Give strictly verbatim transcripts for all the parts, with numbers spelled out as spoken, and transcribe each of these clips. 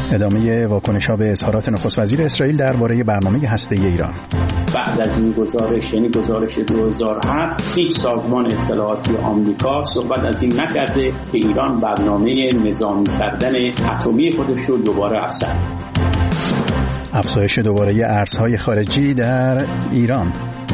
ادامه واکنش‌ها به اظهارات نخست وزیر اسرائیل درباره برنامه هسته‌ای ایران. بعد از این گزارش، یعنی گزارش دو هزار و هفت، هیچ سازمان اطلاعاتی آمریکا صحبت از این نکرده که ایران برنامه نظامی کردن اتمی خودش رو دوباره اصل. افزایش دوباره ارزهای خارجی در ایران.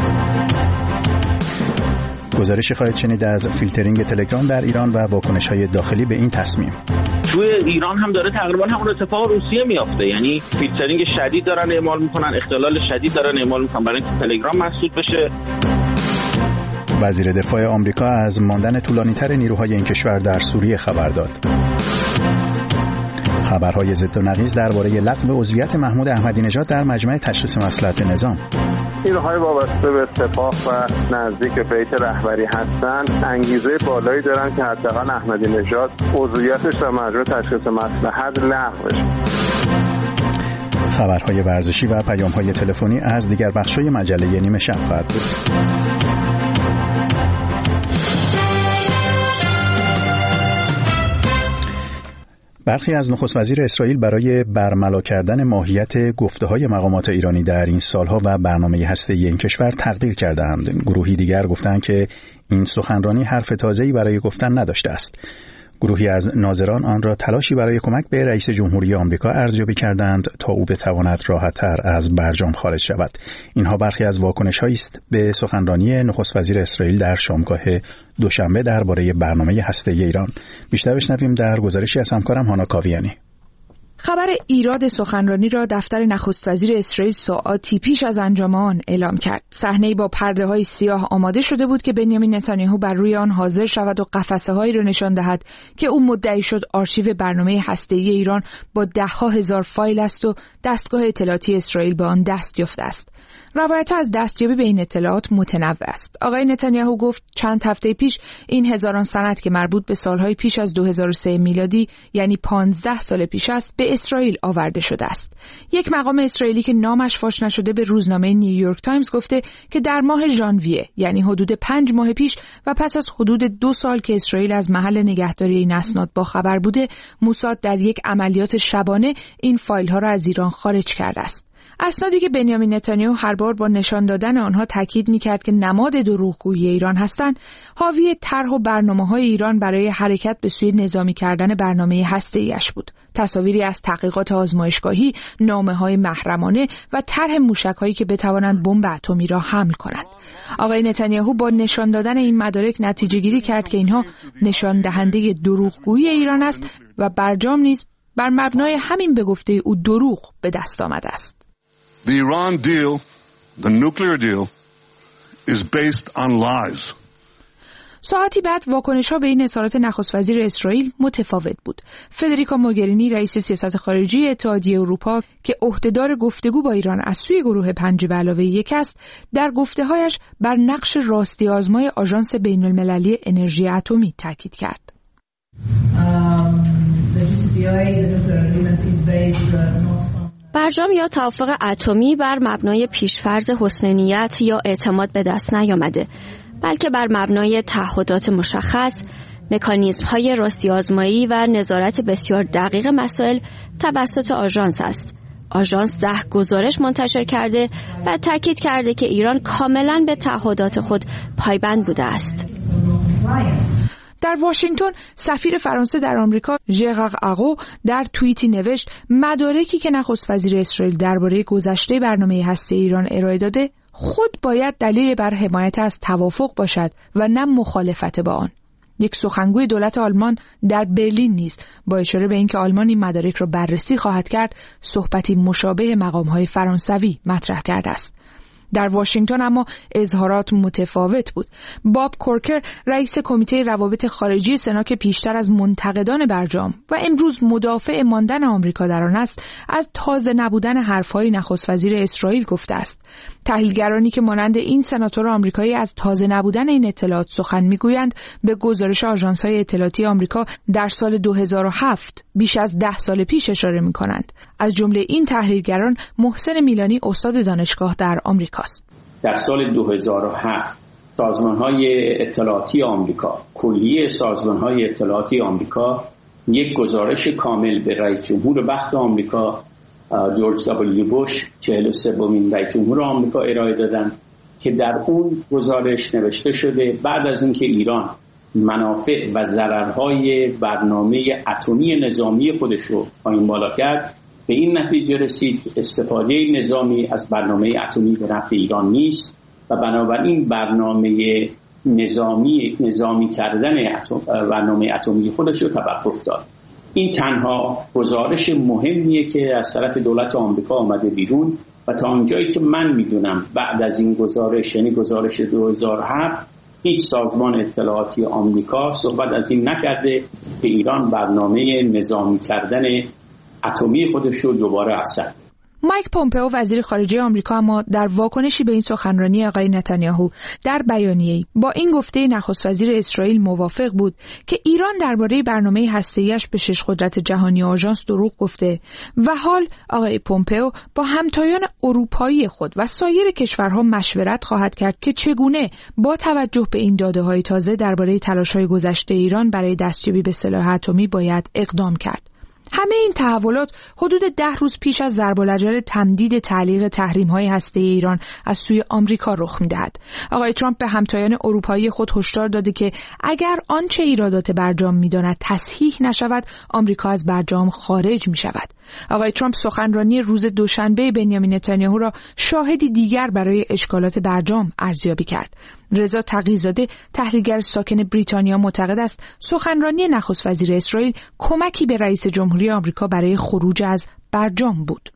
گزارشی خواهید شنید از فیلترینگ تلگرام در ایران و واکنش‌های داخلی به این تصمیم. توی ایران هم داره تقریبا همون اتفاق روسیه میافته، یعنی فیلترینگ شدید دارن اعمال میکنن، اختلال شدید دارن اعمال میکنن برای اینکه تلگرام مسدود بشه. وزیر دفاع آمریکا از ماندن طولانی‌تر نیروهای این کشور در سوریه خبر داد. خبرهای ضد و نقیض درباره لغو عضویت محمود احمدی نژاد در مجمع تشخیص مصلحت نظام. نیروهای وابسته به سپاه و نزدیک بیت رهبری هستند انگیزه بالایی دارن که حداقل احمدی نژاد عضویتش در مجمع تشخیص مصلحت لغو بشه. خبرهای ورزشی و پیام‌های تلفنی از دیگر بخش‌های مجله نیمه شب خواهد بود. برخی از نخست وزیر اسرائیل برای برملا کردن ماهیت گفته‌های مقامات ایرانی در این سالها و برنامه هسته‌ای این کشور تقدیر کردند. گروهی دیگر گفتند که این سخنرانی حرف تازه‌ای برای گفتن نداشته است. گروهی از ناظران آن را تلاشی برای کمک به رئیس جمهوری آمریکا ارزیابی کردند تا او بتواند راحت‌تر از برجام خارج شود. اینها برخی از واکنش‌هایی است به سخنرانی نخست وزیر اسرائیل در شامگاه دوشنبه درباره برنامه هسته‌ای ایران. بیشتر بشنویم در گزارشی از همکارم هانا کاویانی. خبر ایراد سخنرانی را دفتر نخست وزیر اسرائیل ساعاتی پیش از انجام آن اعلام کرد. صحنه‌ای با پرده‌های سیاه آماده شده بود که بنیامین نتانیاهو بر روی آن حاضر شود و قفسه‌هایی را نشان دهد که او مدعی شد آرشیو برنامه هسته‌ای ایران با ده‌ها هزار فایل است و دستگاه اطلاعاتی اسرائیل به آن دست یافته است. روایت‌ها از دستیابی به این اطلاعات متنوع است. آقای نتانیاهو گفت چند هفته پیش این هزاران سند که مربوط به سالهای پیش از دو هزار و سه میلادی یعنی پانزده سال پیش است به اسرائیل آورده شده است. یک مقام اسرائیلی که نامش فاش نشده به روزنامه نیویورک تایمز گفته که در ماه ژانویه یعنی حدود پنج ماه پیش و پس از حدود دو سال که اسرائیل از محل نگهداری این اسناد با خبر بوده، موساد در یک عملیات شبانه این فایل‌ها را از ایران خارج کرده است. اسنادی که بنیامین نتانیاهو هر بار با نشان دادن آنها تاکید می‌کرد که نماد دروغگویی ایران هستند، حاوی طرح و برنامه‌های ایران برای حرکت به سوی نظامی کردن برنامه هسته‌ایش بود. تصاویری از تحقیقات آزمایشگاهی، نامه‌های محرمانه و طرح موشک‌هایی که بتوانند بمب اتمی را حمل کنند. آقای نتانیاهو با نشان دادن این مدارک نتیجه‌گیری کرد که اینها نشان دهنده دروغگویی ایران است و برجام نیز بر مبنای همین به گفته او دروغ به دست آمده است. The Iran deal, the nuclear deal, is based on lies. ساعتی بعد واکنش‌ها به این اظهارات نخست وزیر اسرائیل متفاوت بود. فدریکا موگرینی رئیس سیاست خارجی اتحادیه اروپا که عهدهدار گفتگو با ایران از سوی گروه پنج به علاوه یک است، در گفته‌هایش بر نقش راستی آزمای آژانس بین‌المللی انرژی اتمی تاکید کرد. برجام یا توافق اتمی بر مبنای پیشفرض حسن نیت یا اعتماد به دست نیامده، بلکه بر مبنای تعهدات مشخص، مکانیزم‌های راستی آزمایی و نظارت بسیار دقیق مسائل توسط آژانس است. آژانس ده گزارش منتشر کرده و تاکید کرده که ایران کاملاً به تعهدات خود پایبند بوده است. در واشنگتن سفیر فرانسه در آمریکا ژرار آغو در توییتی نوشت مدارکی که نخست وزیر اسرائیل درباره گذشته برنامه هسته ایران ارائه داده خود باید دلیل بر حمایت از توافق باشد و نه مخالفت با آن. یک سخنگوی دولت آلمان در برلین نیز با اشاره به اینکه آلمان این مدارک را بررسی خواهد کرد صحبتی مشابه مقام‌های فرانسوی مطرح کرده است. در واشنگتن اما اظهارات متفاوت بود. باب کورکر رئیس کمیته روابط خارجی سنا که پیشتر از منتقدان برجام و امروز مدافع ماندن آمریکا در آن است، از تازه نبودن حرف‌های نخست وزیر اسرائیل گفته است. تحلیلگرانی که مانند این سناتور آمریکایی از تازه نبودن این اطلاعات سخن میگویند به گزارش آژانس‌های اطلاعاتی آمریکا در سال دو هزار و هفت بیش از ده سال پیش اشاره می‌کنند. از جمله این تحلیلگران محسن میلانی استاد دانشگاه در آمریکاست. در سال دو هزار و هفت سازمان‌های اطلاعاتی آمریکا، کلیه سازمان‌های اطلاعاتی آمریکا یک گزارش کامل به رئیس جمهور وقت آمریکا جورج دابلیو بوش چهل و سومین رئیس جمهور آمریکا ارائه دادن که در اون گزارش نوشته شده بعد از اینکه ایران منافع و ضررهای برنامه اتمی نظامی خودش رو پایین بالا کرد، به این نتیجه رسید که استفاده نظامی از برنامه اتمی به نفع ایران نیست و بنابراین برنامه نظامی نظامی کردن اتم برنامه اتمی خودش رو توقف داد. این تنها گزارش مهمیه که از طرف دولت آمریکا آمده بیرون و تا اونجایی که من میدونم بعد از این گزارش، یعنی گزارش دو هزار و هفت، هیچ سازمان اطلاعاتی آمریکا صحبت از این نکرده که ایران برنامه نظامی کردن اتمی خودش رو دوباره اثر. مایک پومپئو وزیر خارجه آمریکا اما در واکنشی به این سخنرانی آقای نتانیاهو در بیانیه‌ای با این گفته نخست وزیر اسرائیل موافق بود که ایران درباره برنامه هسته‌ایش به شش قدرت جهانی آژانس دروغ گفته و حال آقای پومپئو با همتایان اروپایی خود و سایر کشورها مشورت خواهد کرد که چگونه با توجه به این داده‌های تازه درباره تلاش‌های گذشته ایران برای دستیابی به سلاح اتمی باید اقدام کرد. همه این تحولات حدود ده روز پیش از ضرب العجل تمدید تعلیق تحریم‌های هسته‌ای ایران از سوی آمریکا رخ می‌دهد. آقای ترامپ به همتایان اروپایی خود هشدار داده که اگر آنچه ایرادات برجام می‌داند تصحیح نشود، آمریکا از برجام خارج می‌شود. آقای ترامپ سخنرانی روز دوشنبه بنیامین نتانیاهو را شاهدی دیگر برای اشکالات برجام ارزیابی کرد. رضا تقی‌زاده تحلیلگر ساکن بریتانیا معتقد است سخنرانی نخست وزیر اسرائیل کمکی به رئیس جمهوری آمریکا برای خروج از برجام بود.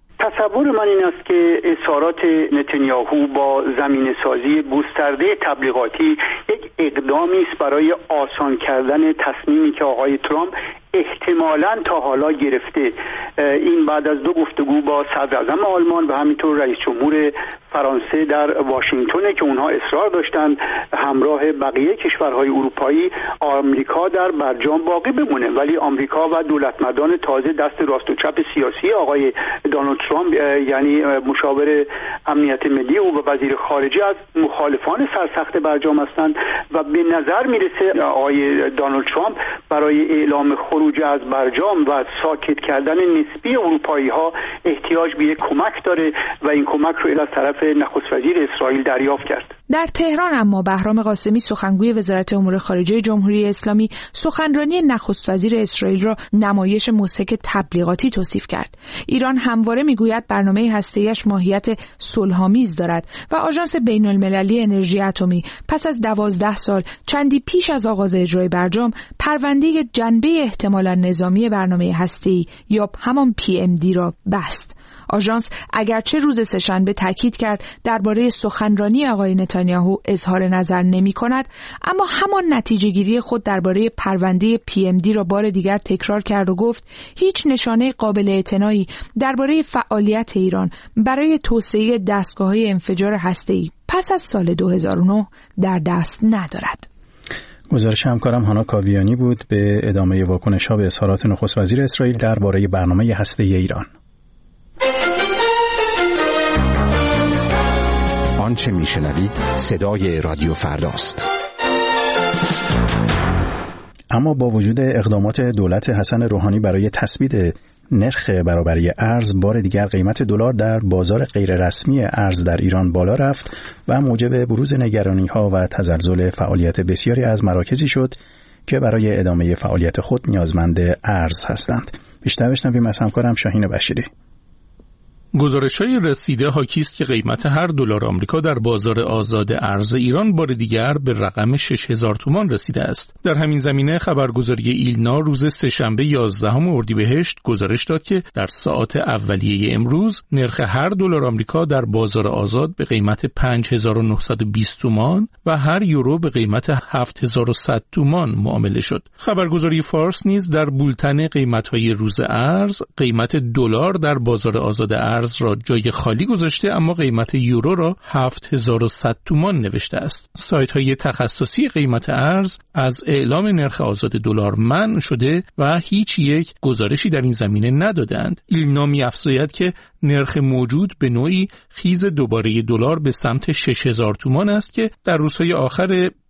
تصور من این است که اظهارات نتانیاهو با زمینه‌سازی گسترده تبلیغاتی یک اقدامی است برای آسان کردن تصمیمی که آقای ترامپ احتمالاً تا حالا گرفته. این بعد از دو گفتگو با صدر اعظم آلمان و همینطور رئیس جمهور فرانسه در واشنگتن که اونها اصرار داشتند همراه بقیه کشورهای اروپایی آمریکا در برجام باقی بمونه، ولی آمریکا و دولتمردان تازه دست راست و چپ سیاسی آقای دونالد ترامپ یعنی مشاور امنیت ملی او و وزیر خارجه از مخالفان سرسخت برجام هستند و به نظر میرسه آقای دونالد ترامپ برای اعلام خروج از برجام و ساکت کردن نسبی اروپایی ها احتیاج به یک کمک داره و این کمک رو از طرف نخست وزیر اسرائیل دریافت کرد. در تهران اما بهرام قاسمی سخنگوی وزارت امور خارجه جمهوری اسلامی سخنرانی نخست وزیر اسرائیل را نمایش مسحک تبلیغاتی توصیف کرد. ایران همواره میگوید برنامه هسته‌ایش ماهیت صلح‌آمیز دارد و آژانس بین‌المللی انرژی اتمی پس از دوازده سال چندی پیش از آغاز اجرای برجام پرونده جنبه احتمالاً نظامی برنامه هسته‌ای یا همان پی ام دی را بست. آژانس اگرچه روز سه‌شنبه تاکید کرد درباره سخنرانی آقای نتانیاهو اظهار نظر نمی‌کند، اما همان نتیجه گیری خود درباره پرونده پی ام دی را بار دیگر تکرار کرد و گفت هیچ نشانه قابل اعتنایی درباره فعالیت ایران برای توسعه دستگاه‌های انفجار هسته‌ای پس از سال دو هزار و نه در دست ندارد. گزارش همکارم هانا کاویانی بود به ادامه واکنش‌ها به اظهارات نخست وزیر اسرائیل درباره برنامه هسته‌ای ایران. آنچه میشنوید صدای رادیو فرداست. اما با وجود اقدامات دولت حسن روحانی برای تثبیت نرخ برابری ارز، بار دیگر قیمت دلار در بازار غیررسمی ارز در ایران بالا رفت و موجب بروز نگرانی‌ها و تزلزل فعالیت بسیاری از مراکزی شد که برای ادامه فعالیت خود نیازمند ارز هستند. بیشتر بشنویم از همکارم شاهین بشیری. گزارش‌های رسیده حاکی است که قیمت هر دلار آمریکا در بازار آزاد ارز ایران بار دیگر به رقم شش هزار تومان رسیده است. در همین زمینه خبرگزاری ایلنا روز سه‌شنبه یازدهم اردیبهشت گزارش داد که در ساعات اولیه امروز نرخ هر دلار آمریکا در بازار آزاد به قیمت پنج هزار و نهصد و بیست تومان و هر یورو به قیمت هفت هزار و صد تومان معامله شد. خبرگزاری فارس نیز در بولتن قیمت‌های روز ارز قیمت دلار در بازار آزاد ارز را جای خالی گذاشته، اما قیمت یورو را هفت هزار و صد تومان نوشته است. سایت‌های تخصصی قیمت ارز از اعلام نرخ آزاد دلار منع شده و هیچ یک گزارشی در این زمینه ندادند. ایلنا می‌افزاید که نرخ موجود به نوعی خیز دوباره دلار به سمت شش هزار تومان است که در روزهای آخر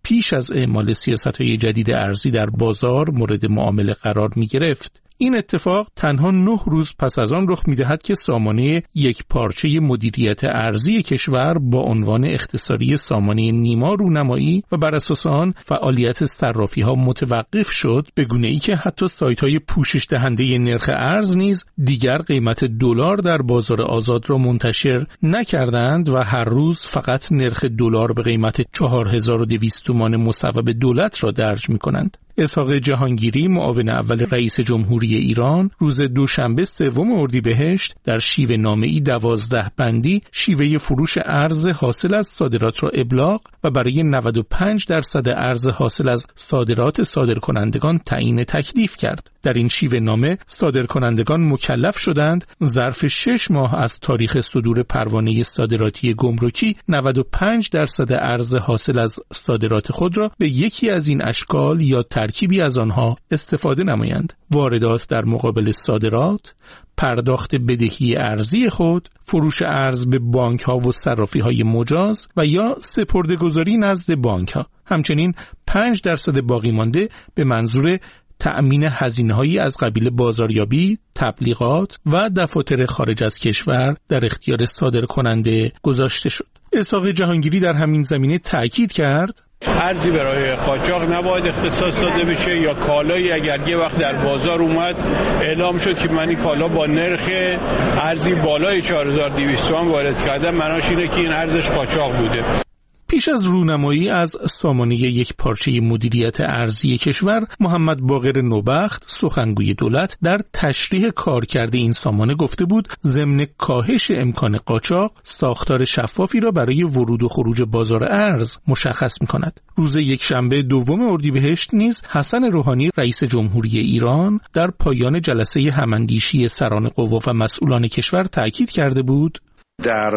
پیش از اعمال سیاست‌های جدید ارزی در بازار مورد معامله قرار می‌گرفت. این اتفاق تنها نه روز پس از آن رخ می‌دهد که سامانه یک پارچه مدیریت ارزی کشور با عنوان اختصاری سامانه نیما رونمایی و بر اساس آن فعالیت صرافی‌ها متوقف شد، به گونه‌ای که حتی سایت‌های پوشش دهنده نرخ ارز نیز دیگر قیمت دلار در بازار آزاد را منتشر نکردند و هر روز فقط نرخ دلار به قیمت چهار هزار و دویست تومان مصوب دولت را درج می‌کنند. اسحاق جهانگیری، معاون اول رئیس جمهوری ایران، روز دوشنبه سوم اردیبهشت در شیوه نامه‌ای دوازده بندی شیوه فروش ارز حاصل از صادرات را ابلاغ و برای نود و پنج درصد ارز حاصل از صادرات صادرکنندگان تعیین تکلیف کرد. در این شیوه نامه صادرکنندگان مکلف شدند ظرف شش ماه از تاریخ صدور پروانه صادراتی گمرکی نود و پنج درصد ارز حاصل از صادرات خود را به یکی از این اشکال یا ترکیبی از آنها استفاده نمایند: واردات در مقابل صادرات، پرداخت بدهی ارزی خود، فروش ارز به بانک‌ها و صرافی‌های مجاز و یا سپرده‌گذاری نزد بانک‌ها. همچنین پنج درصد باقی مانده به منظور تأمین هزینه‌هایی از قبیل بازاریابی، تبلیغات و دفاتر خارج از کشور در اختیار صادرکننده گذاشته شد. اسحاق جهانگیری در همین زمینه تأکید کرد: ارزی برای قاچاق نباید اختصاص داده بشه یا کالایی اگر یه وقت در بازار اومد اعلام شد که من این کالا با نرخ ارزی بالای چهار هزار و دویست تومان وارد کردم، معناش اینه که این ارزش قاچاق بوده. پیش از رونمایی از سامانه یک پارچه مدیریت ارزی کشور، محمد باقر نوبخت، سخنگوی دولت، در تشریح کارکرد این سامانه گفته بود ضمن کاهش امکان قاچاق، ساختار شفافی را برای ورود و خروج بازار ارز مشخص می‌کند. روز یکشنبه دوم اردیبهشت نیز حسن روحانی، رئیس جمهوری ایران، در پایان جلسه هماندیشی سران قوا و مسئولان کشور تأکید کرده بود در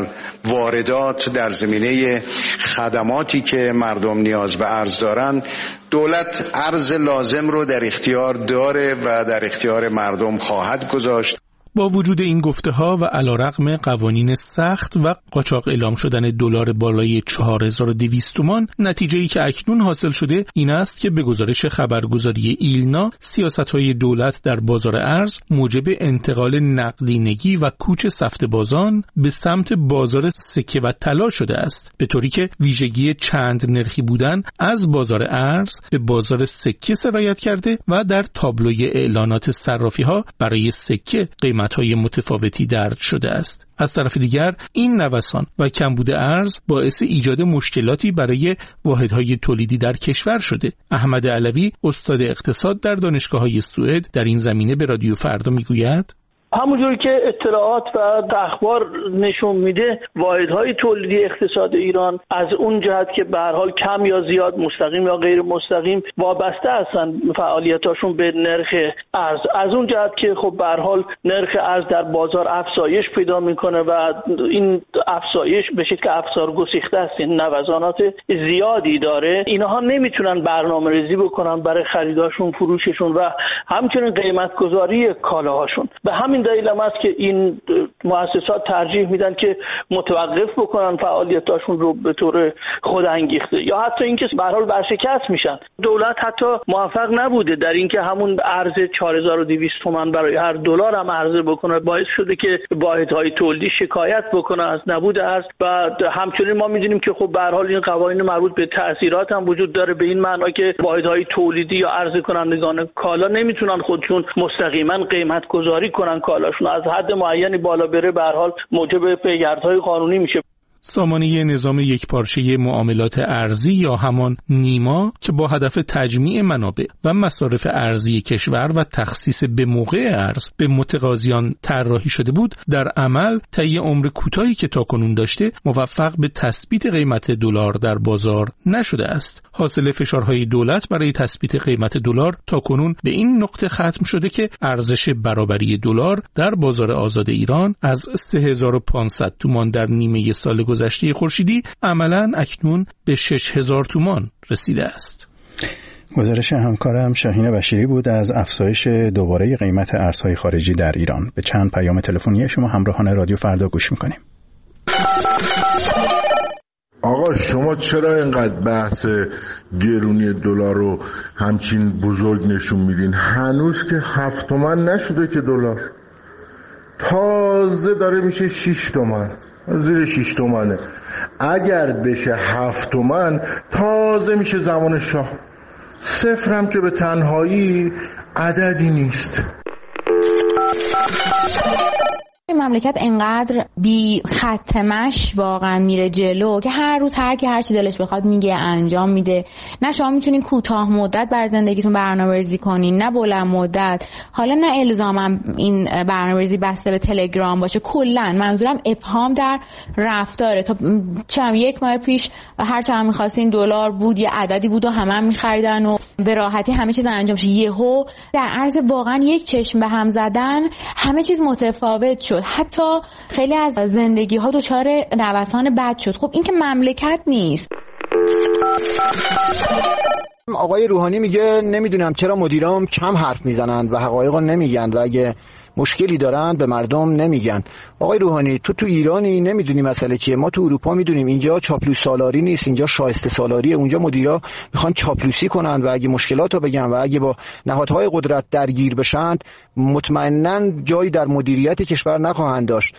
واردات در زمینه خدماتی که مردم نیاز به ارز دارند، دولت ارز لازم رو در اختیار داره و در اختیار مردم خواهد گذاشت. با وجود این گفته‌ها و علیرغم قوانین سخت و قاچاق اعلام شدن دلار بالای چهار هزار و دویست تومان، نتیجه‌ای که اکنون حاصل شده این است که به گزارش خبرگزاری ایلنا، سیاست‌های دولت در بازار ارز موجب انتقال نقدینگی و کوچ سفته بازان به سمت بازار سکه و طلا شده است، به طوری که ویژگی چند نرخی بودن از بازار ارز به بازار سکه سرایت کرده و در تابلوی اعلانات صرافی‌ها برای سکه قیمت های متفاوتی درج شده است. از طرف دیگر این نوسان و کمبود ارز باعث ایجاد مشکلاتی برای واحدهای تولیدی در کشور شده. احمد علوی، استاد اقتصاد در دانشگاه‌های سوئد، در این زمینه به رادیو فردا میگوید: همونجوری که اطلاعات و اخبار نشون میده، واحدهای تولیدی اقتصاد ایران از اون جهت که به هر حال کم یا زیاد، مستقیم یا غیر مستقیم، وابسته هستن فعالیتاشون به نرخ ارز. از اون جهت که خب به هر حال نرخ ارز در بازار افزایش پیدا میکنه و این افزایش به شکل افزار گسیخته است، این نوسانات زیادی داره، اینها نمیتونن برنامه‌ریزی بکنن برای خریداشون، فروششون و همچنین قیمت گذاری کالاهاشون. به همین دلیل هم است که این مؤسسات ترجیح میدن که متوقف بکنن فعالیتاشون رو به طور خودانگیخته یا حتی اینکه به هر حال ورشکست میشن. دولت حتی موفق نبوده در اینکه همون ارز چهار هزار و دویست تومان برای هر دلار هم عرضه بکنه، باعث شده که واحدهای تولیدی شکایت بکنه از نبود ارز و همچنین ما میدونیم که خب به هر حال این قوانین مربوط به تأثیرات هم وجود داره، به این معنا که واحدهای تولیدی یا عرضه کنندگان کالا نمیتونن خودشون مستقیما قیمت گذاری کنن کالاشون، از حد معینی بالا بره به هر حال موجب پیگردهای قانونی میشه. سامانه نظام یکپارچه معاملات ارزی یا همان نیما که با هدف تجمیع منابع و مصارف ارزی کشور و تخصیص به موقع ارز به متقاضیان طراحی شده بود، در عمل طی عمر کوتاهی که تاکنون داشته موفق به تثبیت قیمت دلار در بازار نشده است. حاصل فشارهای دولت برای تثبیت قیمت دلار تاکنون به این نقطه ختم شده که ارزش برابری دلار در بازار آزاد ایران از سه هزار و پانصد تومان در نیمه سال گذشته خورشیدی عملاً اکنون به شش هزار تومان رسیده است. گزارش همکارم شاهین بشیری بود از افزایش دوباره قیمت ارزهای خارجی در ایران. به چند پیام تلفنی شما همراهان رادیو فردا گوش میکنیم. آقا شما چرا اینقدر بحث گرونی دلار رو همچین بزرگ نشون میدین؟ هنوز که هفت تومن نشده که دلار، تازه داره میشه شیش تومن، زیر شیش تومنه. اگر بشه هفت تومن تازه میشه زمان شاه. صفرم که به تنهایی عددی نیست. مملکت انقدر بی ختمش واقعا میره جلو که هر روز هر کی هر چی دلش بخواد میگه، انجام میده. نه شما میتونین کوتاه مدت بر زندگیتون برنامه‌ریزی کنین، نه بلند مدت. حالا نه الزاما این برنامه‌ریزی بسته به تلگرام باشه، کلا منظورم ابهام در رفتاره. تا چند یک ماه پیش هر چقدر می‌خواستین دلار بود، یه عددی بود و همه هم می‌خریدن و به راحتی همه چیز انجام شه. یهو در عرض واقعا یک چشم به هم زدن همه چیز متفاوت شد. حتی خیلی از زندگی ها دچار نوسان بد شد. خب این که مملکت نیست. آقای روحانی میگه نمیدونم چرا مدیرام کم حرف میزنند و حقایق نمیگن و اگه مشکلی دارن به مردم نمیگن. آقای روحانی تو تو ایرانی نمیدونی مسئله چیه. ما تو اروپا میدونیم اینجا چاپلوس سالاری نیست، اینجا شایسته سالاریه. اونجا مدیرا میخوان چاپلوسی کنن و اگه مشکلاتو بگن و اگه با نهادهای قدرت درگیر بشن مطمئناً جایی در مدیریت کشور نخواهند داشت.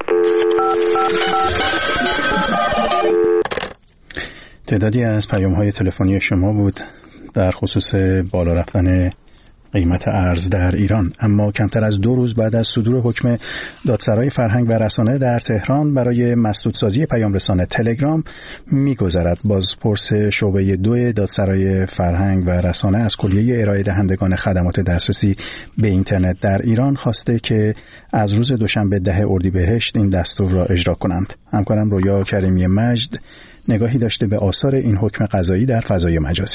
تعدادی از پیام‌های تلفنی شما بود در خصوص بالا رفتن قیمت ارز در ایران، اما کمتر از دو روز بعد از صدور حکم دادسرای فرهنگ و رسانه در تهران برای مسدودسازی پیام رسانه تلگرام می‌گذرد. بازپرس شعبه دو دادسرای فرهنگ و رسانه از کلیه ارائه دهندگان خدمات دسترسی به اینترنت در ایران خواسته که از روز دوشنبه ده اردیبهشت این دستور را اجرا کنند. همکارم رویا کریمی مجد نگاهی داشته به آثار این حکم قضایی در فضای مجازی.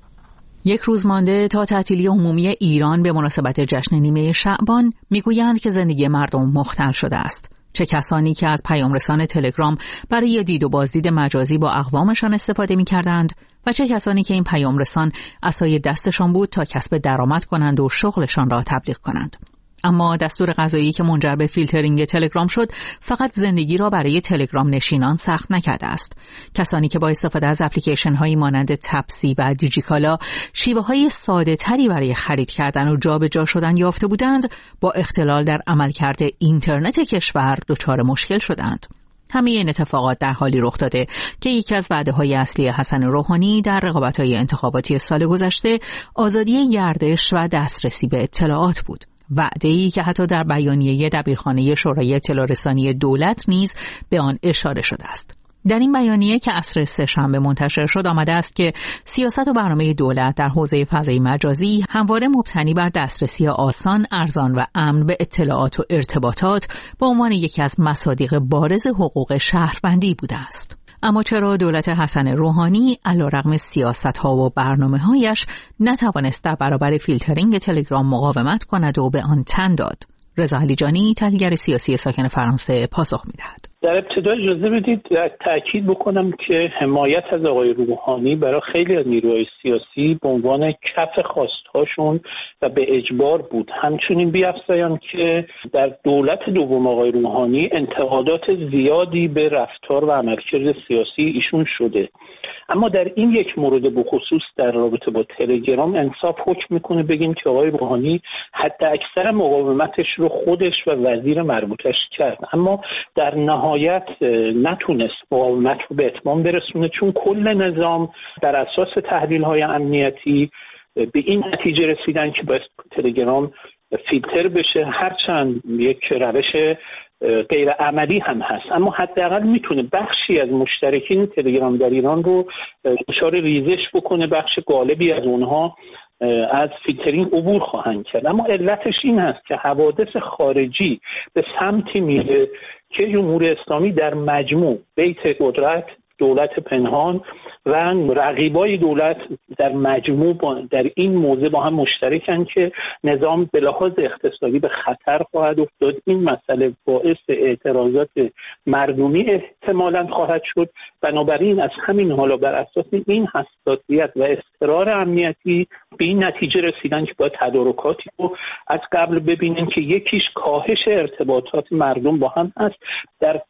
یک روز مانده تا تعطیلی عمومی ایران به مناسبت جشن نیمه شعبان، میگویند که زندگی مردم مختل شده است. چه کسانی که از پیام رسان تلگرام برای دید و بازدید مجازی با اقوامشان استفاده می‌کردند و چه کسانی که این پیام رسان عصای دستشان بود تا کسب درآمد کنند و شغلشان را تبلیغ کنند. اما دستور قضایی که منجر به فیلترینگ تلگرام شد فقط زندگی را برای تلگرام نشینان سخت نکرده است. کسانی که با استفاده از اپلیکیشن هایی مانند تپسی و دیجیکالا شیوه های ساده تری برای خرید کردن و جابجا شدن یافته بودند، با اختلال در عملکرد اینترنت کشور دچار مشکل شدند. همه این اتفاقات در حالی رخ داده که یکی از وعده‌های اصلی حسن روحانی در رقابت‌های انتخاباتی سال گذشته آزادی گردش و دسترسی به اطلاعات بود. وعده‌ای که حتی در بیانیه دبیرخانه شورای اطلاع رسانی دولت نیز به آن اشاره شده است. در این بیانیه که عصر سه‌شنبه منتشر شد آمده است که سیاست و برنامه دولت در حوزه فضای مجازی همواره مبتنی بر دسترسی آسان، ارزان و امن به اطلاعات و ارتباطات به عنوان یکی از مصادیق بارز حقوق شهروندی بوده است. اما چرا دولت حسن روحانی علیرغم سیاست‌ها و برنامه‌هایش نتوانست در برابر فیلترینگ تلگرام مقاومت کند و به آن تن داد؟ رضا علیجانی، تحلیلگر سیاسی ساکن فرانسه، پاسخ می‌دهد. در ابتدا اجازه بدید تأکید بکنم که حمایت از آقای روحانی برای خیلی از نیروهای سیاسی به عنوان کف خواستهاشون و به اجبار بود. همچنین بی‌افزایم که در دولت دوم آقای روحانی انتقادات زیادی به رفتار و عملکرد سیاسی ایشون شده. اما در این یک مورد به خصوص در رابطه با تلگرام انصاف حکم میکنه بگیم که آقای روحانی حتی اکثر مقاومتش رو خودش و وزیر مربوطش کرد، اما در نهایت نتونست مقاومت رو به اتمام برسونه، چون کل نظام در اساس تحلیل‌های امنیتی به این نتیجه رسیدن که باید تلگرام فیلتر بشه، هرچند یک روش غیر عملی هم هست، اما حداقل میتونه بخشی از مشترکین تلگرام در ایران رو دچار ریزش بکنه، بخش غالبی از اونها از فیلترینگ عبور خواهند کرد. اما علتش این هست که حوادث خارجی به سمتی میره که جمهوری اسلامی در مجموع بیت قدرت، دولت پنهان و رقیبای دولت در مجموع در این موضوع با هم مشترکن که نظام به لحاظ اقتصادی به خطر خواهد افتاد. این مسئله باعث اعتراضات مردمی احتمالاً خواهد شد. بنابراین از همین حالا بر اساس این حساسیت و اصرار امنیتی به این نتیجه رسیدن که باید تدارکاتی رو از قبل ببینن که یکیش کاهش ارتباطات مردم با هم هست. در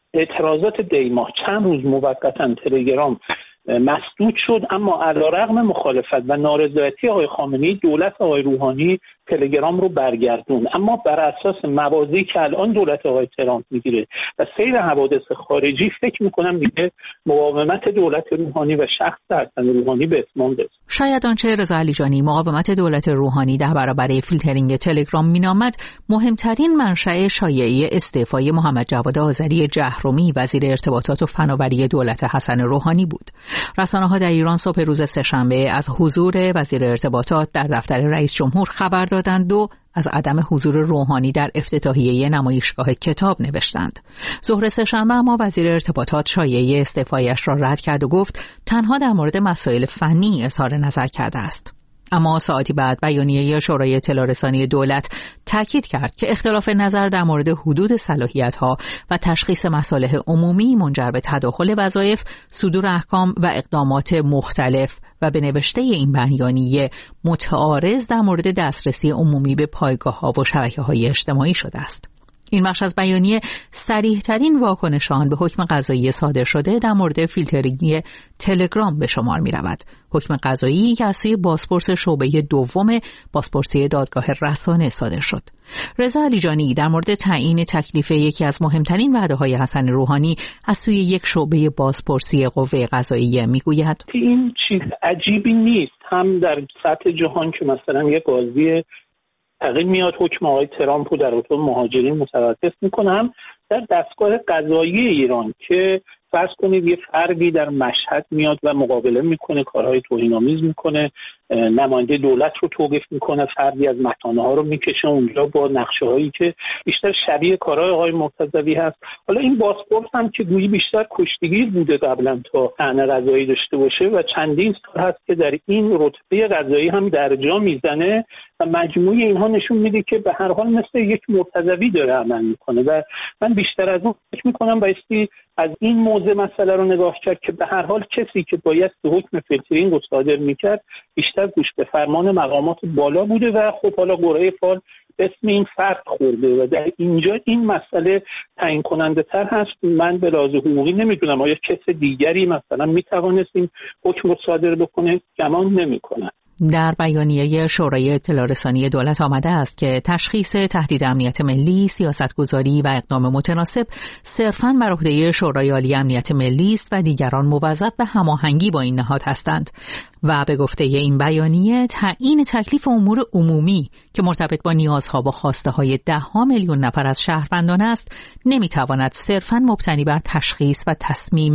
اعتراضات دیماه چند روز موقتا تلگرام مسدود شد، اما علیرغم مخالفت و نارضایتی آقای خامنه‌ای دولت آقای روحانی تلگرام رو برگردون. اما بر اساس موازی که الان دولت آقای ترامپ میگیره و سیر حوادث خارجی، فکر میکنم دیگه مقاومت دولت روحانی و شخص حسن روحانی به اتمام رسید. شاید آنچه رضا علیجانی مقاومت دولت روحانی در برابر فیلترینگ تلگرام مینامد مهمترین منشأ شایعه استعفای محمد جواد آذری جهرومی وزیر ارتباطات و فناوری دولت حسن روحانی بود. رسانه‌ها در ایران صبح روز سه‌شنبه از حضور وزیر ارتباطات در دفتر رئیس جمهور خبر دادند و از عدم حضور روحانی در افتتاحیه نمایشگاه کتاب نوشتند. ظهر سه‌شنبه اما وزیر ارتباطات شایعه استعفایش را رد کرد و گفت تنها در مورد مسائل فنی اظهار نظر کرده است. اما ساعتی بعد بیانیه شورای اطلاع رسانی دولت تاکید کرد که اختلاف نظر در مورد حدود صلاحیت‌ها و تشخیص مصالح عمومی منجر به تداخل وظایف، صدور احکام و اقدامات مختلف و به نوشته این بیانیه متعارض در مورد دسترسی عمومی به پایگاه‌ها و شبکه‌های اجتماعی شده است. این بخش از بیانیه صریح‌ترین واکنش آن به حکم قضایی صادر شده در مورد فیلترینگ تلگرام به شمار می‌رود. حکم قضایی که از سوی بازپرس شعبه دوم بازپرسی دادگاه رسانه صادر شد. رضا علیجانی در مورد تعیین تکلیف یکی از مهمترین وعده‌های حسن روحانی از سوی یک شعبه بازپرسی قوه قضاییه میگوید این چیز عجیبی نیست، هم در سطح جهان که مثلا یک قاضی تغییر میاد حکم آقای ترامپ رو در اتوب مهاجرین متوقف میکنه، هم در دستگاه قضایی ایران که فرض کنید یه فردی در مشهد میاد و مقابله میکنه، کارهای توهین‌آمیز میکنه، نماینده دولت رو توقیف میکنه، فردی از متانه ها رو میکشه اونجا با نقشه هایی که بیشتر شبیه کارهای آقای مرتضوی هست. حالا این بازپرس هم که گویی بیشتر کشتیگیر بوده قبلا تا طعنه قضایی داشته باشه و چندین سال هست که در این رتبه قضایی هم درجا میزنه و مجموعه اینها نشون میده که به هر حال مثل یک مرتضوی داره عمل میکنه و من بیشتر از اون فکر میکنم بایستی از این موضوع مسئله رو نگاه کرد که به هر حال کسی که باید حکم فیلترینگ رو صادر میکرد بیشتر گوش به فرمان مقامات بالا بوده و خب حالا قرعه فال اسم این فرد خورده و در اینجا این مسئله تعیین کننده تر هست. من به لحاظ حقوقی نمیدونم آیا کس دیگری مثلا میتوانست این حکم رو صادر بکنه، گمان نمیکنم. در بیانیه شورای اطلاع رسانی دولت آمده است که تشخیص تهدید امنیت ملی، سیاستگذاری و اقدام متناسب صرفاً بر عهده شورای عالی امنیت ملی است و دیگران موظف به هماهنگی با این نهاد هستند و به گفته این بیانیه تعیین تکلیف امور عمومی که مرتبط با نیازها و خواسته‌های ده‌ها میلیون نفر از شهروندان است نمیتواند صرفاً مبتنی بر تشخیص و تصمیم